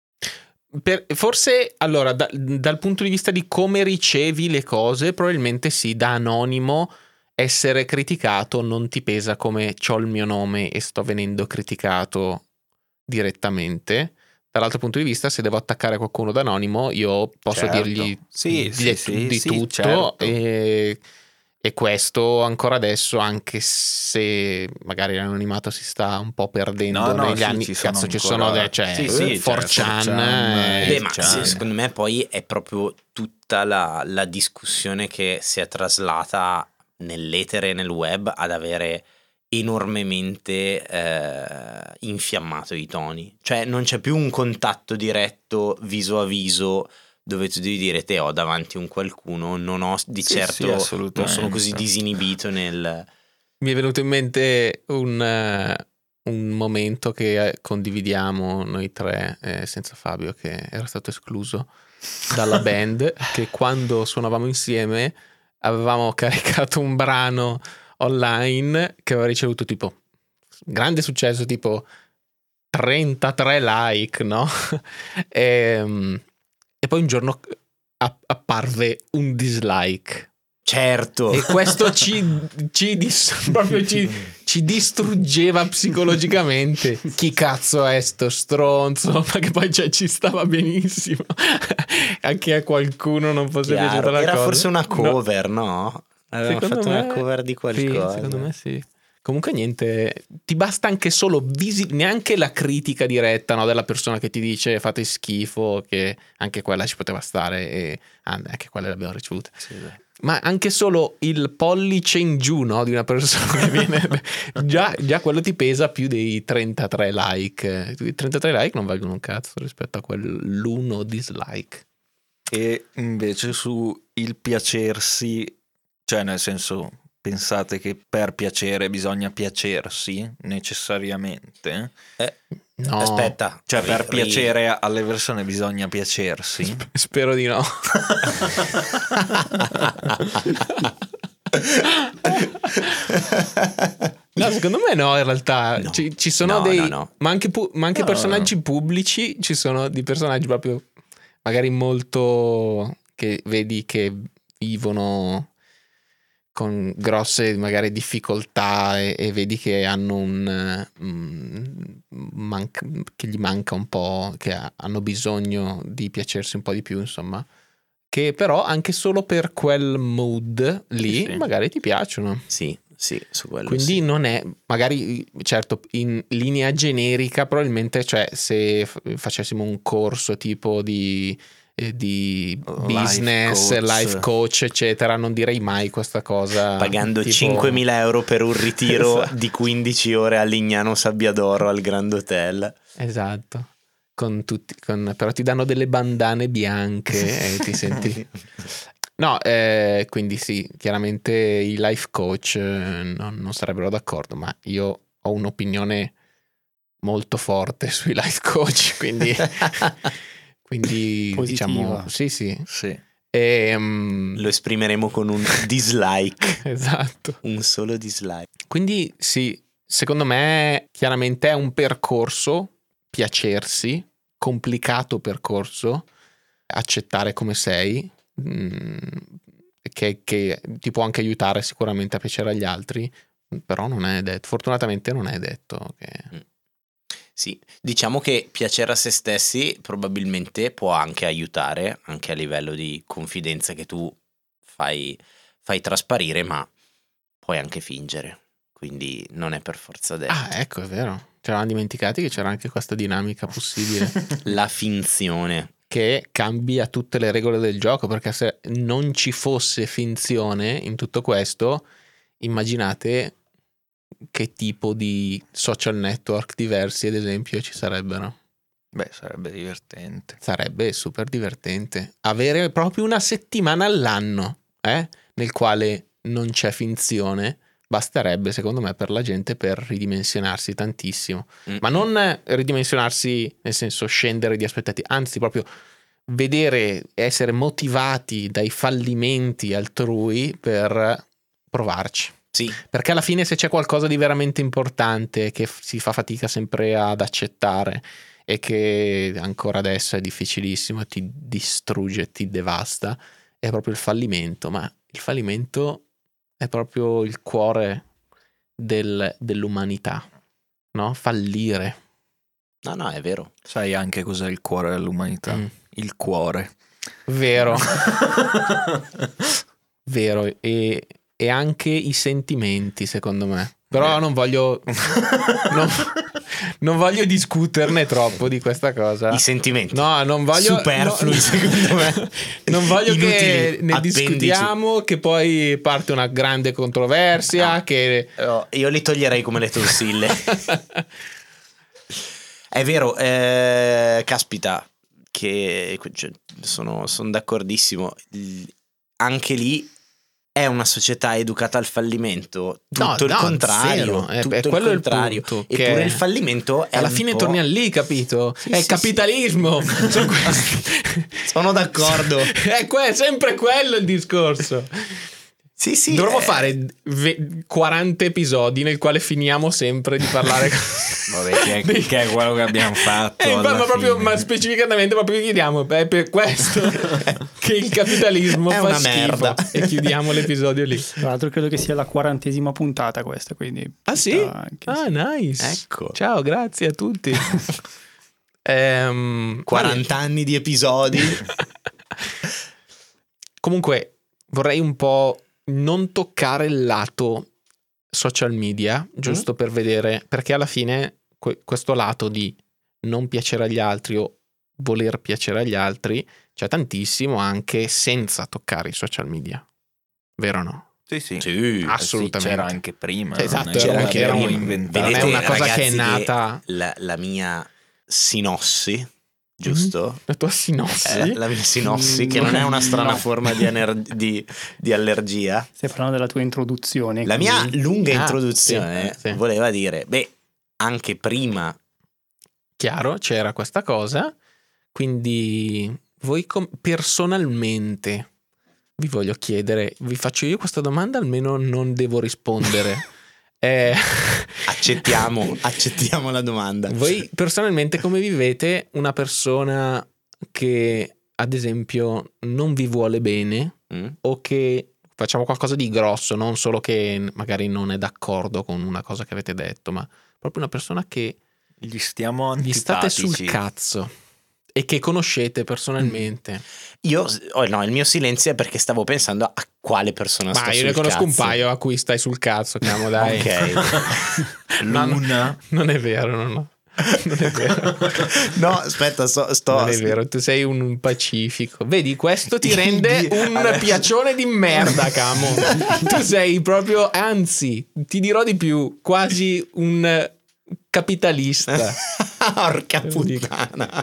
Per- forse allora da- dal punto di vista di come ricevi le cose, probabilmente sì, da anonimo essere criticato non ti pesa come c'ho il mio nome e sto venendo criticato direttamente. Dall'altro punto di vista, se devo attaccare qualcuno da anonimo, io posso Certo. dirgli Sì, di, sì, sì, di sì, tutto certo. e, e questo ancora adesso, anche se magari l'anonimato si sta un po' perdendo No, no, negli sì, anni, ci sono cazzo ci ancora- sono de- cioè, Sì, sì, four certo, chan, four chan, eh, Beh, ma cioè- sì, secondo me poi è proprio tutta la, la discussione che si è traslata nell'etere e nel web ad avere enormemente eh, infiammato i toni. Cioè non c'è più un contatto diretto viso a viso dove tu devi dire te ho davanti un qualcuno, non ho di Sì, certo, sì, non assolutamente. sono così disinibito nel... Mi è venuto in mente un, eh, un momento che eh, condividiamo noi tre, eh, senza Fabio che era stato escluso dalla band, che quando suonavamo insieme avevamo caricato un brano online che aveva ricevuto tipo grande successo, tipo trentatré like, no? e, e poi un giorno app- apparve un dislike. Certo. E questo ci, ci, dis- proprio ci, ci distruggeva psicologicamente. Chi cazzo è sto stronzo? Ma che poi cioè, ci stava benissimo. Anche a qualcuno non fosse Chiaro. piaciuta la Era cosa. forse una No. cover, no? Avevamo Secondo fatto me- una cover di Sì, qualcosa. secondo me sì. Comunque niente, ti basta anche solo visi- neanche la critica diretta, no, della persona che ti dice fate schifo, che anche quella ci poteva stare e ah, anche quella l'abbiamo ricevuta. Sì, Ma anche solo il pollice in giù, no, di una persona che viene già, già quello ti pesa più dei trentatré like. I trentatré like non valgono un cazzo rispetto a quell'uno dislike. E invece su il piacersi, cioè nel senso, pensate che per piacere bisogna piacersi necessariamente? Eh, No. Aspetta, Cioè ri- per ri- piacere alle persone bisogna piacersi? Spero di no. No, secondo me no, in realtà No. ci, ci sono No, dei no, no. ma anche, pu- ma anche No. personaggi pubblici, ci sono di personaggi proprio magari molto che vedi che vivono con grosse magari difficoltà e, e vedi che hanno un mm, manca- che gli manca un po', che ha- hanno bisogno di piacersi un po' di più, insomma, che però anche solo per quel mood lì Sì. magari ti piacciono. Sì, sì, su quello Quindi sì. non è, magari, certo, in linea generica, probabilmente, cioè, se f- facessimo un corso tipo di, eh, di Life business, coach. life coach, eccetera, non direi mai questa cosa. Pagando tipo- cinquemila euro per un ritiro Esatto. di quindici ore a Lignano Sabbiadoro al Grand Hotel. Esatto. Con tutti, con- però ti danno delle bandane bianche e ti senti. No, eh, quindi sì, chiaramente i life coach eh, non, non sarebbero d'accordo, ma io ho un'opinione molto forte sui life coach, quindi, quindi Positiva. diciamo sì, sì. Sì. E, mm, Lo esprimeremo con un dislike, esatto. un solo dislike. Quindi sì, secondo me chiaramente è un percorso, piacersi, complicato percorso, accettare come sei, mm, che, che ti può anche aiutare sicuramente a piacere agli altri, però non è detto, fortunatamente non è detto che... Sì, diciamo che piacere a se stessi probabilmente può anche aiutare, anche a livello di confidenza che tu fai, fai trasparire, ma puoi anche fingere, quindi non è per forza detto. Ah, ecco, è vero. Ci eravamo dimenticati che c'era anche questa dinamica possibile La finzione. che cambia tutte le regole del gioco, perché se non ci fosse finzione in tutto questo, immaginate che tipo di social network diversi, ad esempio, ci sarebbero. Beh, sarebbe divertente. Sarebbe super divertente avere proprio una settimana all'anno, eh, nel quale non c'è finzione. Basterebbe, secondo me, per la gente per ridimensionarsi tantissimo. Mm. Ma non ridimensionarsi nel senso scendere di aspettative, anzi proprio vedere, essere motivati dai fallimenti altrui per provarci. Sì, Perché alla fine se c'è qualcosa di veramente importante che f- si fa fatica sempre ad accettare e che ancora adesso è difficilissimo, ti distrugge, ti devasta, è proprio il fallimento. Ma il fallimento è proprio il cuore del- dell'umanità, no? Fallire. no, no, è vero. Sai anche cos'è il cuore dell'umanità? Mm. Il cuore. Vero. Vero. E, e anche i sentimenti, secondo me. Però Eh. non voglio non, non voglio discuterne troppo di questa cosa. I sentimenti. No, non voglio Superflui, no, secondo me. Non voglio Inutili che ne appendici. discutiamo, che poi parte una grande controversia, No. che Oh, io li toglierei come le tonsille. È vero, eh, caspita, che cioè, sono, sono d'accordissimo. Il- Anche lì è una società educata al fallimento. Tutto No, il no, contrario. zero. È- tutto è il quello il contrario. punto, che Eppure il fallimento è alla un fine po'- torniamo lì, capito? Sì, è il sì, capitalismo. Sono questi- Sono d'accordo. È que- sempre quello il discorso. Sì, sì. Dovremmo eh, fare ve- quaranta episodi nel quale finiamo sempre di parlare. Vabbè, che è, che è quello che abbiamo fatto. Eh, ma, alla proprio, fine. ma specificatamente proprio chiediamo è per questo che il capitalismo È fa una schifo merda. e chiudiamo l'episodio lì. Tra l'altro credo che sia la quarantesima puntata questa, quindi... Ah sì? anche- Ah nice. Ecco. Ciao, grazie a tutti. Ehm, quaranta anni di episodi. Comunque vorrei un po' non toccare il lato social media, giusto mm. per vedere, perché alla fine que- questo lato di non piacere agli altri o voler piacere agli altri c'è tantissimo anche senza toccare i social media, vero o no? Sì, sì, sì, assolutamente. Sì, c'era anche prima. Esatto, non era, che era un, un, inventato. non è una cosa ragazzi, che è nata. Che la, la mia sinossi, giusto? Mm, la tua sinossi? Eh, la mia sinossi, che non è una strana no. forma di, aner- di, di allergia. Stai parlando della tua introduzione. La quindi... mia lunga ah, introduzione sì, sì. voleva dire, beh, anche prima. Chiaro, c'era questa cosa, quindi voi com- personalmente vi voglio chiedere, vi faccio io questa domanda, almeno non devo rispondere. eh... accettiamo, accettiamo la domanda. Voi personalmente come vivete una persona che ad esempio non vi vuole bene mm. o che facciamo qualcosa di grosso, non solo che magari non è d'accordo con una cosa che avete detto, ma proprio una persona che gli stiamo gli state sul cazzo e che conoscete personalmente. Io oh no, il mio silenzio è perché stavo pensando a quale persona sto sul cazzo. Ma io ne conosco un paio a cui stai sul cazzo, chiamo dai. Ok. Luna. Non è vero, no, no. Non è vero. No, aspetta, sto, sto non è vero, tu sei un pacifico. Vedi, questo ti rende un adesso... piacione di merda, Camo. Tu sei proprio, anzi, ti dirò di più, quasi un capitalista. Porca puttana.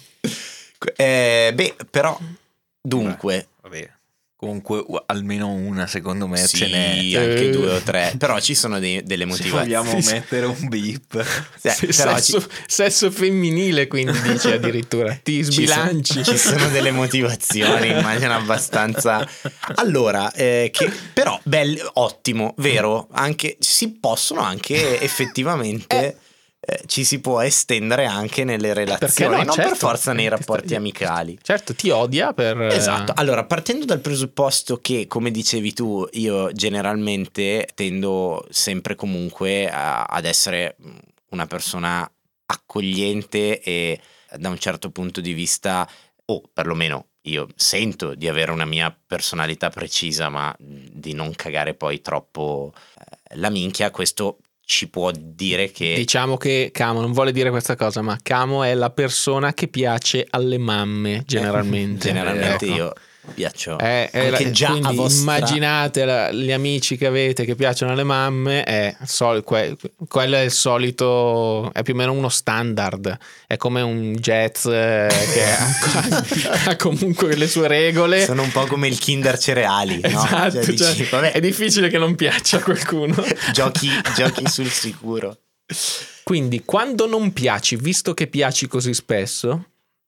Eh, beh, però, dunque, vabbè. Comunque almeno una secondo me sì, ce n'è, anche due o tre, però ci sono dei, delle motivazioni. Se vogliamo mettere un beep, sì, sì, sesso, ci... sesso femminile, quindi dici addirittura ti sbilanci. Ci sono, ci sono delle motivazioni, immagino abbastanza. Allora, eh, che però bello, ottimo, vero? Anche si possono anche effettivamente. Eh. Eh, ci si può estendere anche nelle relazioni, no, non certo, per forza nei rapporti amicali. Certo, ti odia per... Esatto, allora partendo dal presupposto che, come dicevi tu, io generalmente tendo sempre comunque a, ad essere una persona accogliente e da un certo punto di vista, o perlomeno io sento di avere una mia personalità precisa, ma di non cagare poi troppo eh, la minchia, questo ci può dire che... Diciamo che Camo non vuole dire questa cosa, ma Camo è la persona che piace alle mamme, generalmente. Generalmente ecco. io piaccio è, è anche la, già a vostra... Immaginate la, gli amici che avete che piacciono alle mamme, è sol, que, quello è il solito, è più o meno uno standard, è come un jazz eh, che ha, ha comunque le sue regole. Sono un po' come il Kinder Cereali, no? Esatto, cioè, cioè, dici, vabbè, è difficile che non piaccia a qualcuno. giochi, giochi sul sicuro. Quindi quando non piaci, visto che piaci così spesso...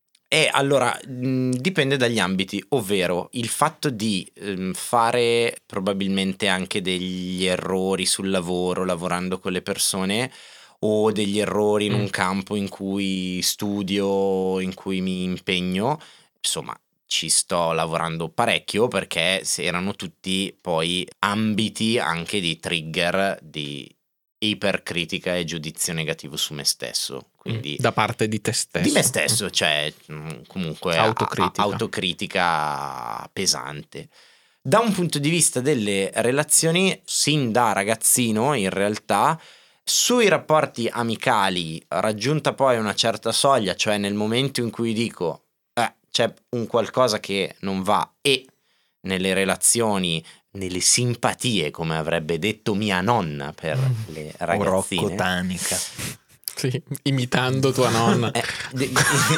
E allora mh, dipende dagli ambiti, ovvero il fatto di mh, fare probabilmente anche degli errori sul lavoro, lavorando con le persone, o degli errori in mm. un campo in cui studio, in cui mi impegno, insomma ci sto lavorando parecchio perché erano tutti poi ambiti anche di trigger di ipercritica e giudizio negativo su me stesso, quindi da parte di te stesso, di me stesso, cioè comunque autocritica. A- autocritica pesante. Da un punto di vista delle relazioni, sin da ragazzino in realtà, sui rapporti amicali, raggiunta poi una certa soglia, cioè nel momento in cui dico eh, c'è un qualcosa che non va, e nelle relazioni, nelle simpatie, come avrebbe detto mia nonna per le ragazzine, Rocco Tanica, sì, imitando tua nonna. eh, de-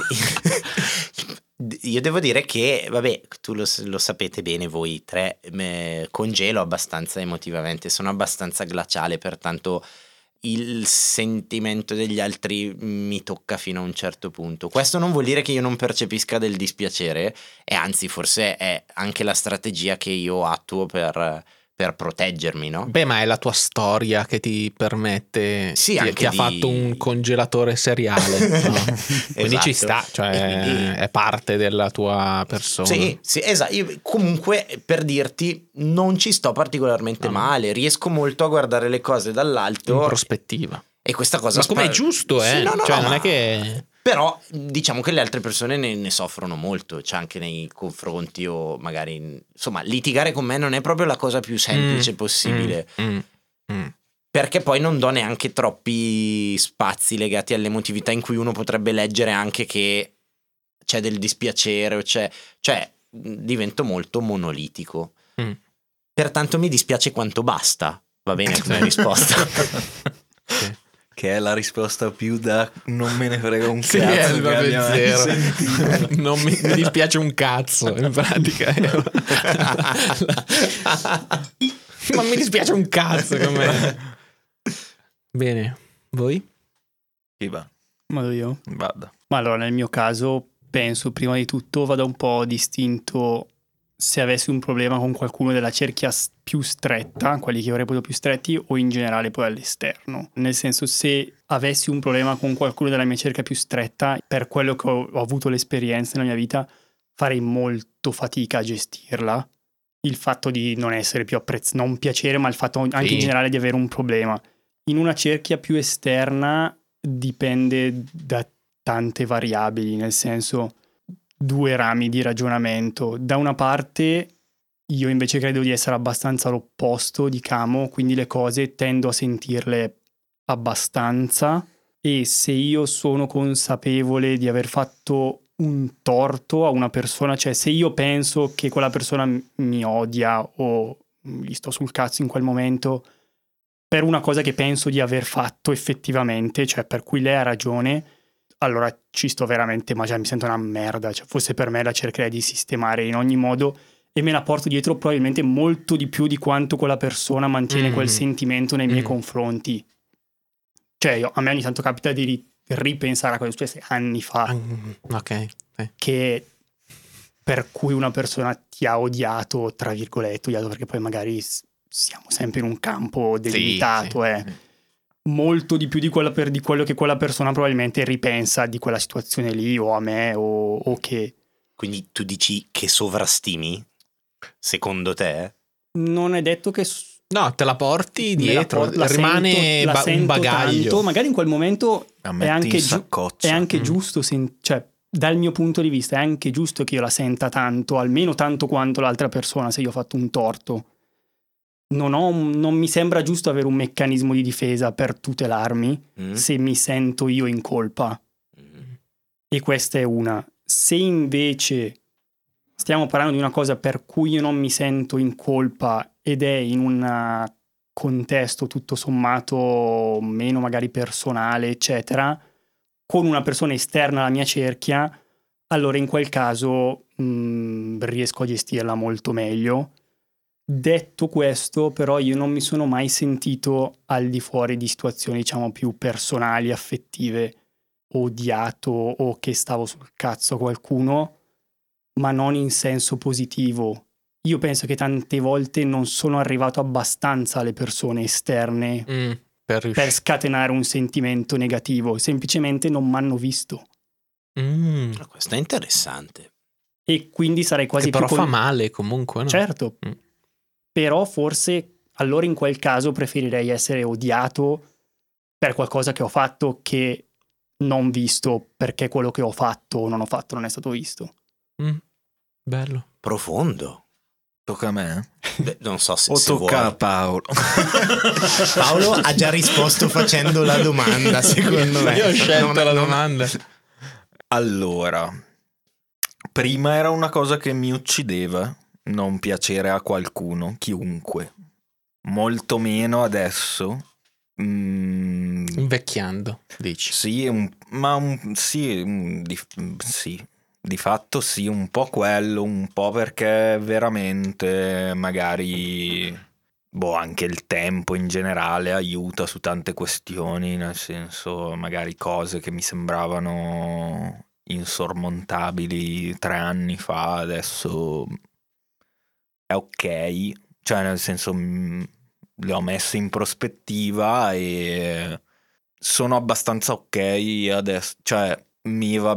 io devo dire che, vabbè, tu lo, lo sapete bene voi tre, me, congelo abbastanza emotivamente, sono abbastanza glaciale, pertanto il sentimento degli altri mi tocca fino a un certo punto. Questo non vuol dire che io non percepisca del dispiacere, e anzi forse è anche la strategia che io attuo per, per proteggermi, no? Beh, ma è la tua storia che ti permette, sì, ti, anche ti ha di... fatto un congelatore seriale, no? Quindi esatto. ci sta, cioè quindi... è parte della tua persona. Sì, sì, esatto. Io, comunque, per dirti, non ci sto particolarmente no. male, riesco molto a guardare le cose dall'alto, in prospettiva, e questa cosa ma come è giusto, eh? Sì, no, no, cioè no, non ma... è che... Però diciamo che le altre persone ne, ne soffrono molto, cioè anche nei confronti, o magari insomma litigare con me non è proprio la cosa più semplice mm, possibile. Mm, mm, mm. perché poi non do neanche troppi spazi legati all'emotività in cui uno potrebbe leggere anche che c'è del dispiacere, o c'è, cioè divento molto monolitico. Mm. Pertanto mi dispiace quanto basta, va bene come risposta. Sì. Che è la risposta più da non me ne frega un Sì, cazzo è il che mio abbia mai pensiero. sentito. Non mi, mi dispiace un cazzo, in pratica. Ma mi dispiace un cazzo come... Bene, voi? Chi va? Vado io? Vada. Ma allora, nel mio caso, penso prima di tutto vada un po' distinto se avessi un problema con qualcuno della cerchia s- più stretta, quelli che io reputo più stretti, o in generale poi all'esterno. Nel senso, se avessi un problema con qualcuno della mia cerchia più stretta, per quello che ho, ho avuto l'esperienza nella mia vita, farei molto fatica a gestirla. Il fatto di non essere più apprezzato, non piacere, ma il fatto anche Sì. in generale di avere un problema. In una cerchia più esterna dipende da tante variabili, nel senso due rami di ragionamento. Da una parte io invece credo di essere abbastanza l'opposto di Camo, quindi le cose tendo a sentirle abbastanza, e se io sono consapevole di aver fatto un torto a una persona, cioè se io penso che quella persona m- mi odia o gli sto sul cazzo in quel momento per una cosa che penso di aver fatto effettivamente, cioè per cui lei ha ragione, allora ci sto veramente, ma già mi sento una merda, cioè forse per me la cercherei di sistemare in ogni modo e me la porto dietro probabilmente molto di più di quanto quella persona mantiene Mm. quel sentimento nei miei Mm. confronti. Cioè io, a me ogni tanto capita di ri- ripensare a cose successe anni fa, Ah, ok. Sì. che per cui una persona ti ha odiato, tra virgolette, odiato perché poi magari s- siamo sempre in un campo delimitato, sì. eh. molto di più di, quella per, di quello che quella persona probabilmente ripensa di quella situazione lì o a me o, o che Quindi tu dici che sovrastimi, secondo te? non è detto che s- No, te la porti me la dietro, por- la rimane sento- la ba- un sento bagaglio. tanto, magari in quel momento La è metti anche, in giu- saccoccia. è anche Mm. giusto, sen- cioè dal mio punto di vista è anche giusto che io la senta tanto, almeno tanto quanto l'altra persona se io ho fatto un torto. Non, ho un- non mi sembra giusto avere un meccanismo di difesa per tutelarmi Mm? se mi sento io in colpa. Mm. E questa è una. Se invece stiamo parlando di una cosa per cui io non mi sento in colpa ed è in un contesto tutto sommato meno magari personale, eccetera, con una persona esterna alla mia cerchia, allora in quel caso mh, riesco a gestirla molto meglio. Detto questo, però, io non mi sono mai sentito al di fuori di situazioni, diciamo, più personali, affettive, odiato o che stavo sul cazzo a qualcuno, ma non in senso positivo. Io penso che tante volte non sono arrivato abbastanza alle persone esterne Mm, per riuscire. per scatenare un sentimento negativo, semplicemente non mi hanno visto. Mm, Ah, questo è interessante. E quindi sarei quasi che però più fa con- male comunque, no? Certo, Mm. però forse allora in quel caso preferirei essere odiato per qualcosa che ho fatto che non visto perché quello che ho fatto o non ho fatto non è stato visto. Mm, bello. Profondo. Tocca a me? Beh, non so se, O se tocca a vuoi. Paolo? Paolo ha già risposto facendo la domanda, secondo me. Io ho scelto Non- la non- domanda. Allora, prima era una cosa che mi uccideva non piacere a qualcuno, chiunque. Molto meno adesso. Mm, Invecchiando, dici. sì, un- ma un, sì, un- di, sì, di fatto sì, un po' quello, un po' perché veramente magari, boh, anche il tempo in generale aiuta su tante questioni, nel senso magari cose che mi sembravano insormontabili tre anni fa, adesso è ok, cioè nel senso mm, le ho messe in prospettiva e sono abbastanza ok adesso, cioè mi va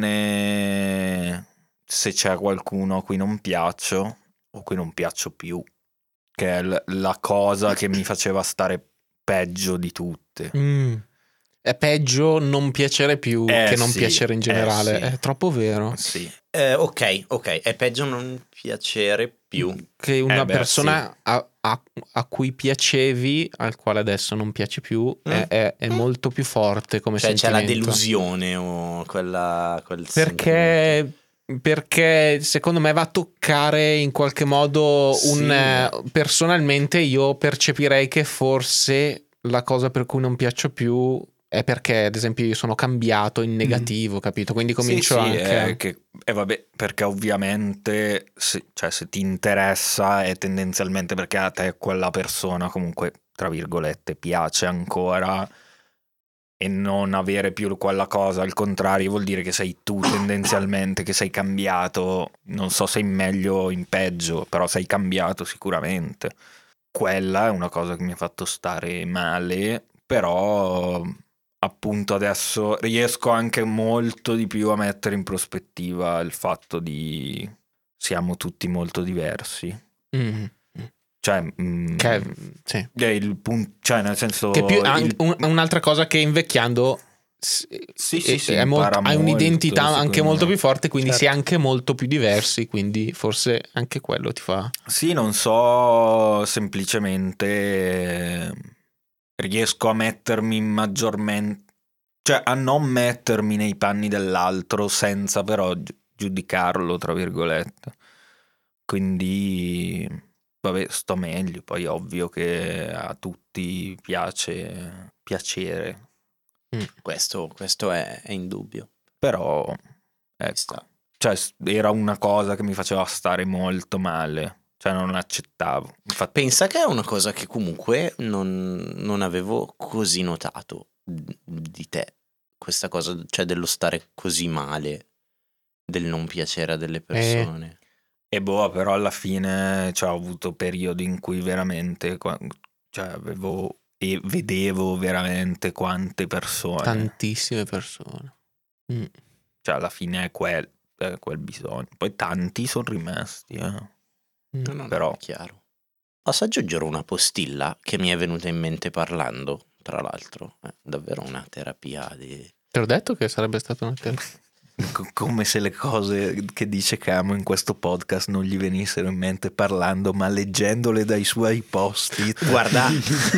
bene se c'è qualcuno a cui non piaccio o a cui non piaccio più, che è l- la cosa che mi faceva stare peggio di tutte. Mm. È peggio non piacere più Eh, che non sì, piacere in generale. eh, sì. È troppo vero. Sì. Eh, ok, ok, è peggio non piacere più. che una Eh beh, persona sì. a, a- a cui piacevi, al quale adesso non piaci più, è, è- è molto più forte come Cioè c'è la sentimento. delusione o quella, quel sentimento. Perché, perché secondo me va a toccare in qualche modo un... Sì. eh, personalmente io percepirei che forse la cosa per cui non piaccio più è perché ad esempio io sono cambiato in negativo, capito? Quindi comincio sì, sì, anche... è che, e vabbè, perché ovviamente se, cioè, se ti interessa è tendenzialmente perché a te quella persona comunque, tra virgolette, piace ancora, e non avere più quella cosa al contrario vuol dire che sei tu tendenzialmente che sei cambiato, non so se in meglio o in peggio, però sei cambiato sicuramente. Quella è una cosa che mi ha fatto stare male, però appunto adesso riesco anche molto di più a mettere in prospettiva il fatto di siamo tutti molto diversi. Mm. Cioè, mm, Che, sì. è il punto, cioè nel senso Che più, il- an- un- un'altra cosa che invecchiando s- Sì, è- sì, si è molto- impara hai un'identità molto, anche secondo molto me. più forte, quindi si è Certo. anche molto più diversi, quindi forse anche quello ti fa... Sì, non so, semplicemente eh, riesco a mettermi maggiormente, cioè a non mettermi nei panni dell'altro senza però gi- giudicarlo, tra virgolette. Quindi, vabbè, sto meglio. Poi è ovvio che a tutti piace piacere, Questo, questo è, è indubbio. però Ci ecco, sta. cioè s- era una cosa che mi faceva stare molto male, cioè non l'accettavo. Infatti, Pensa che è una cosa che comunque non, non avevo così notato d- di te, questa cosa, cioè dello stare così male, del non piacere a delle persone. e boh, però alla fine cioè, ho avuto periodi in cui veramente qua- cioè, avevo e vedevo veramente quante persone, Tantissime persone. Mm. cioè alla fine è quel, è quel bisogno. Poi tanti sono rimasti, eh. Mm. No, no, Però- no, è chiaro. Posso aggiungere una postilla che mi è venuta in mente parlando, tra l'altro, è davvero una terapia di... Te l'ho detto che sarebbe stata una terapia. Co- come se le cose che dice Camo in questo podcast non gli venissero in mente parlando, ma leggendole dai suoi post-it. Guarda,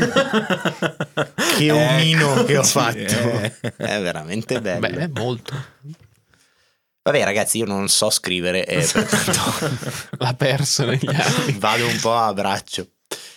che omino che ho Eccoci, fatto. eh. È veramente bello. Beh, molto. Vabbè ragazzi, io non so scrivere e pertanto L'ha perso negli anni. vado un po' a braccio.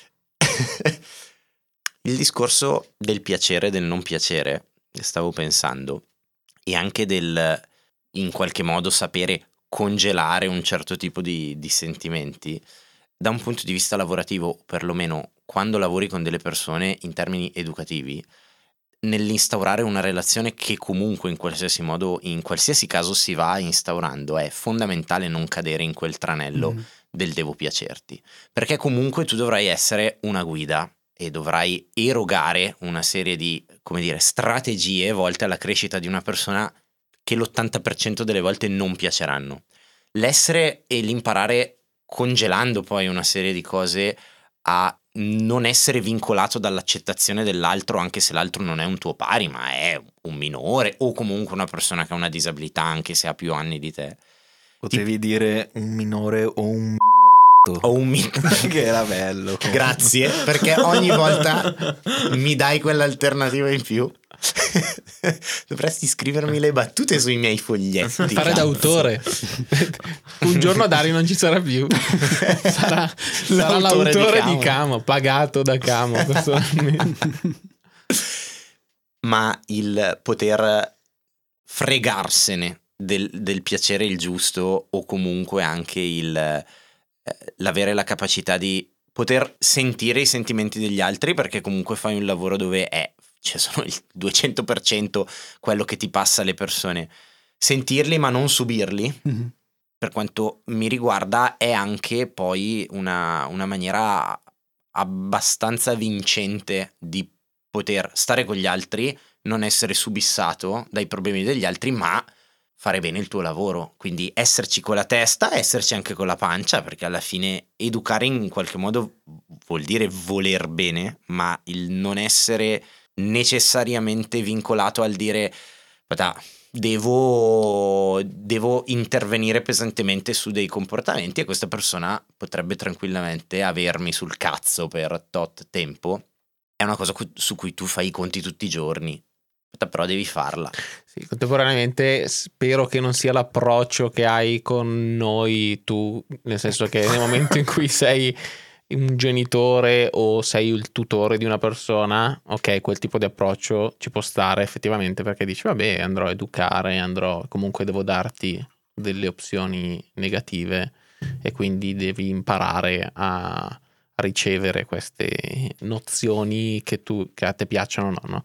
Il discorso del piacere e del non piacere, stavo pensando, e anche del in qualche modo sapere congelare un certo tipo di, di sentimenti, da un punto di vista lavorativo, perlomeno quando lavori con delle persone in termini educativi, nell'instaurare una relazione che comunque in qualsiasi modo, in qualsiasi caso si va instaurando, è fondamentale non cadere in quel tranello Mm. del devo piacerti, perché comunque tu dovrai essere una guida e dovrai erogare una serie di, come dire, strategie volte alla crescita di una persona che l'ottanta per cento delle volte non piaceranno. L'essere e l'imparare congelando poi una serie di cose a non essere vincolato dall'accettazione dell'altro, anche se l'altro non è un tuo pari, ma è un minore o comunque una persona che ha una disabilità, anche se ha più anni di te. Potevi dire un minore o un O un mi- che era bello. Grazie, perché ogni volta mi dai quell'alternativa in più. Dovresti scrivermi le battute sui miei foglietti. Fare cazzo. d'autore. Un giorno Dario non ci sarà più. Sarà, sarà L'autore l'autore di di Camo, pagato da Camo personalmente. Ma il poter fregarsene del, del piacere il giusto, o comunque anche il eh, l'avere la capacità di poter sentire i sentimenti degli altri, perché comunque fai un lavoro dove è, cioè sono il duecento per cento quello che ti passa alle persone, sentirli ma non subirli, Mhm. per quanto mi riguarda è anche poi una, una maniera abbastanza vincente di poter stare con gli altri, non essere subissato dai problemi degli altri, ma fare bene il tuo lavoro. Quindi esserci con la testa, esserci anche con la pancia, perché alla fine educare in qualche modo vuol dire voler bene, ma il non essere necessariamente vincolato al dire "Guarda, devo, devo intervenire pesantemente su dei comportamenti e questa persona potrebbe tranquillamente avermi sul cazzo per tot tempo. È una cosa cu- su cui tu fai i conti tutti i giorni, però devi farla. Sì, contemporaneamente spero che non sia l'approccio che hai con noi tu, nel senso che nel momento in cui sei un genitore o sei il tutore di una persona, ok, quel tipo di approccio ci può stare effettivamente, perché dici vabbè, andrò a educare, andrò, comunque devo darti delle opzioni negative e quindi devi imparare a ricevere queste nozioni che tu che a te piacciono o no, no?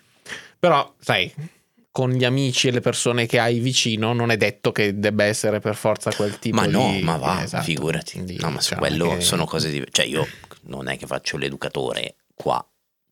Però sai, con gli amici e le persone che hai vicino non è detto che debba essere per forza quel tipo ma di... no, ma va, esatto. figurati. Quindi, no, ma su diciamo quello che... sono cose diverse. Cioè io non è che faccio l'educatore qua,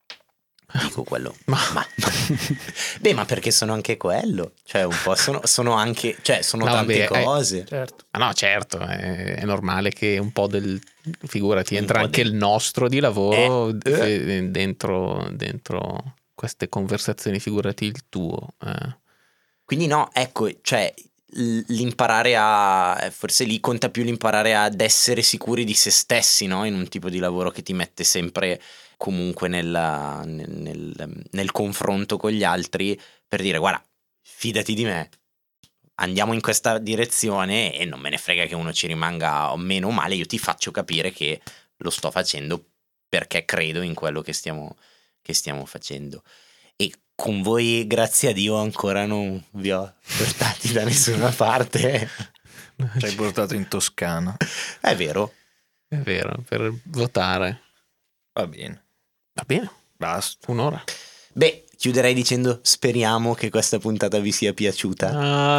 dico quello. ma... ma beh, ma perché sono anche quello. Cioè un po' sono, sono anche, cioè sono no, tante vabbè, cose. Eh, certo. Ah no, certo, è, è normale che un po' del... Figurati, Un entra po' anche del- il nostro di lavoro Eh, eh, dentro, dentro queste conversazioni, figurati il tuo. Eh. Quindi no, ecco, cioè l- l'imparare a, forse lì conta più l'imparare ad essere sicuri di se stessi, no? In un tipo di lavoro che ti mette sempre comunque nella- nel, nel- nel confronto con gli altri, per dire guarda, fidati di me, andiamo in questa direzione e non me ne frega che uno ci rimanga o meno male, io ti faccio capire che lo sto facendo perché credo in quello che stiamo, che stiamo facendo. E con voi, grazie a Dio, ancora non vi ho portati da nessuna parte. Ci hai portato in Toscana. È vero. È vero, per votare. Va bene, Va bene, basta. un'ora. Beh, chiuderei dicendo speriamo che questa puntata vi sia piaciuta.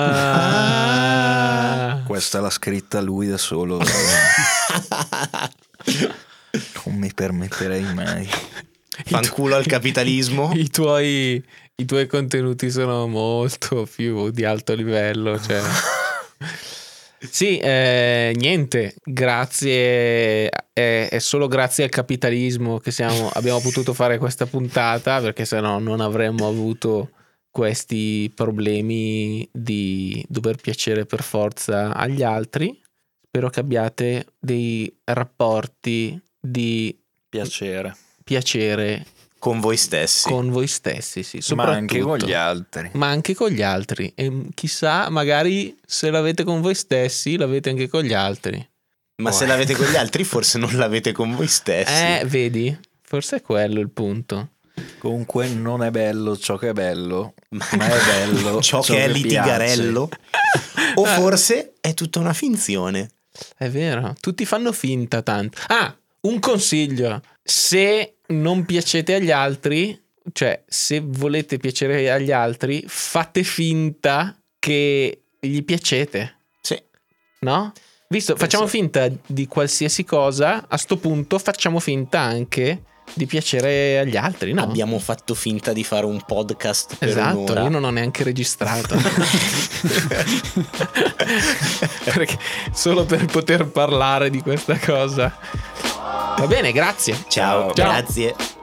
Ah. Questa l'ha scritta lui da solo. Non mi permetterei mai. Fanculo al capitalismo. I tuoi, i tuoi contenuti sono molto più di alto livello, cioè. Sì, eh, niente, grazie, è, è solo grazie al capitalismo che siamo, abbiamo potuto fare questa puntata, perché sennò non avremmo avuto questi problemi di dover piacere per forza agli altri. Spero che abbiate dei rapporti di Piacere. piacere Con voi stessi. con voi stessi, sì, Ma anche con soprattutto. gli altri. Ma anche con gli altri, e chissà, magari se l'avete con voi stessi l'avete anche con gli altri. Ma se l'avete con gli altri forse non l'avete con voi stessi. Eh, vedi? Forse è quello il punto. Comunque non è bello ciò che è bello, ma è bello ciò che è litigarello. O forse è tutta una finzione. È vero, tutti fanno finta tanto. Ah, un consiglio: se non piacete agli altri, cioè se volete piacere agli altri, fate finta che gli piacete, Sì. no? Visto, facciamo finta di qualsiasi cosa, a sto punto facciamo finta anche di piacere agli altri, no? Abbiamo fatto finta di fare un podcast per Esatto, un'ora. io non ho neanche registrato. Perché solo per poter parlare di questa cosa. Va bene, grazie. Ciao, Ciao. grazie.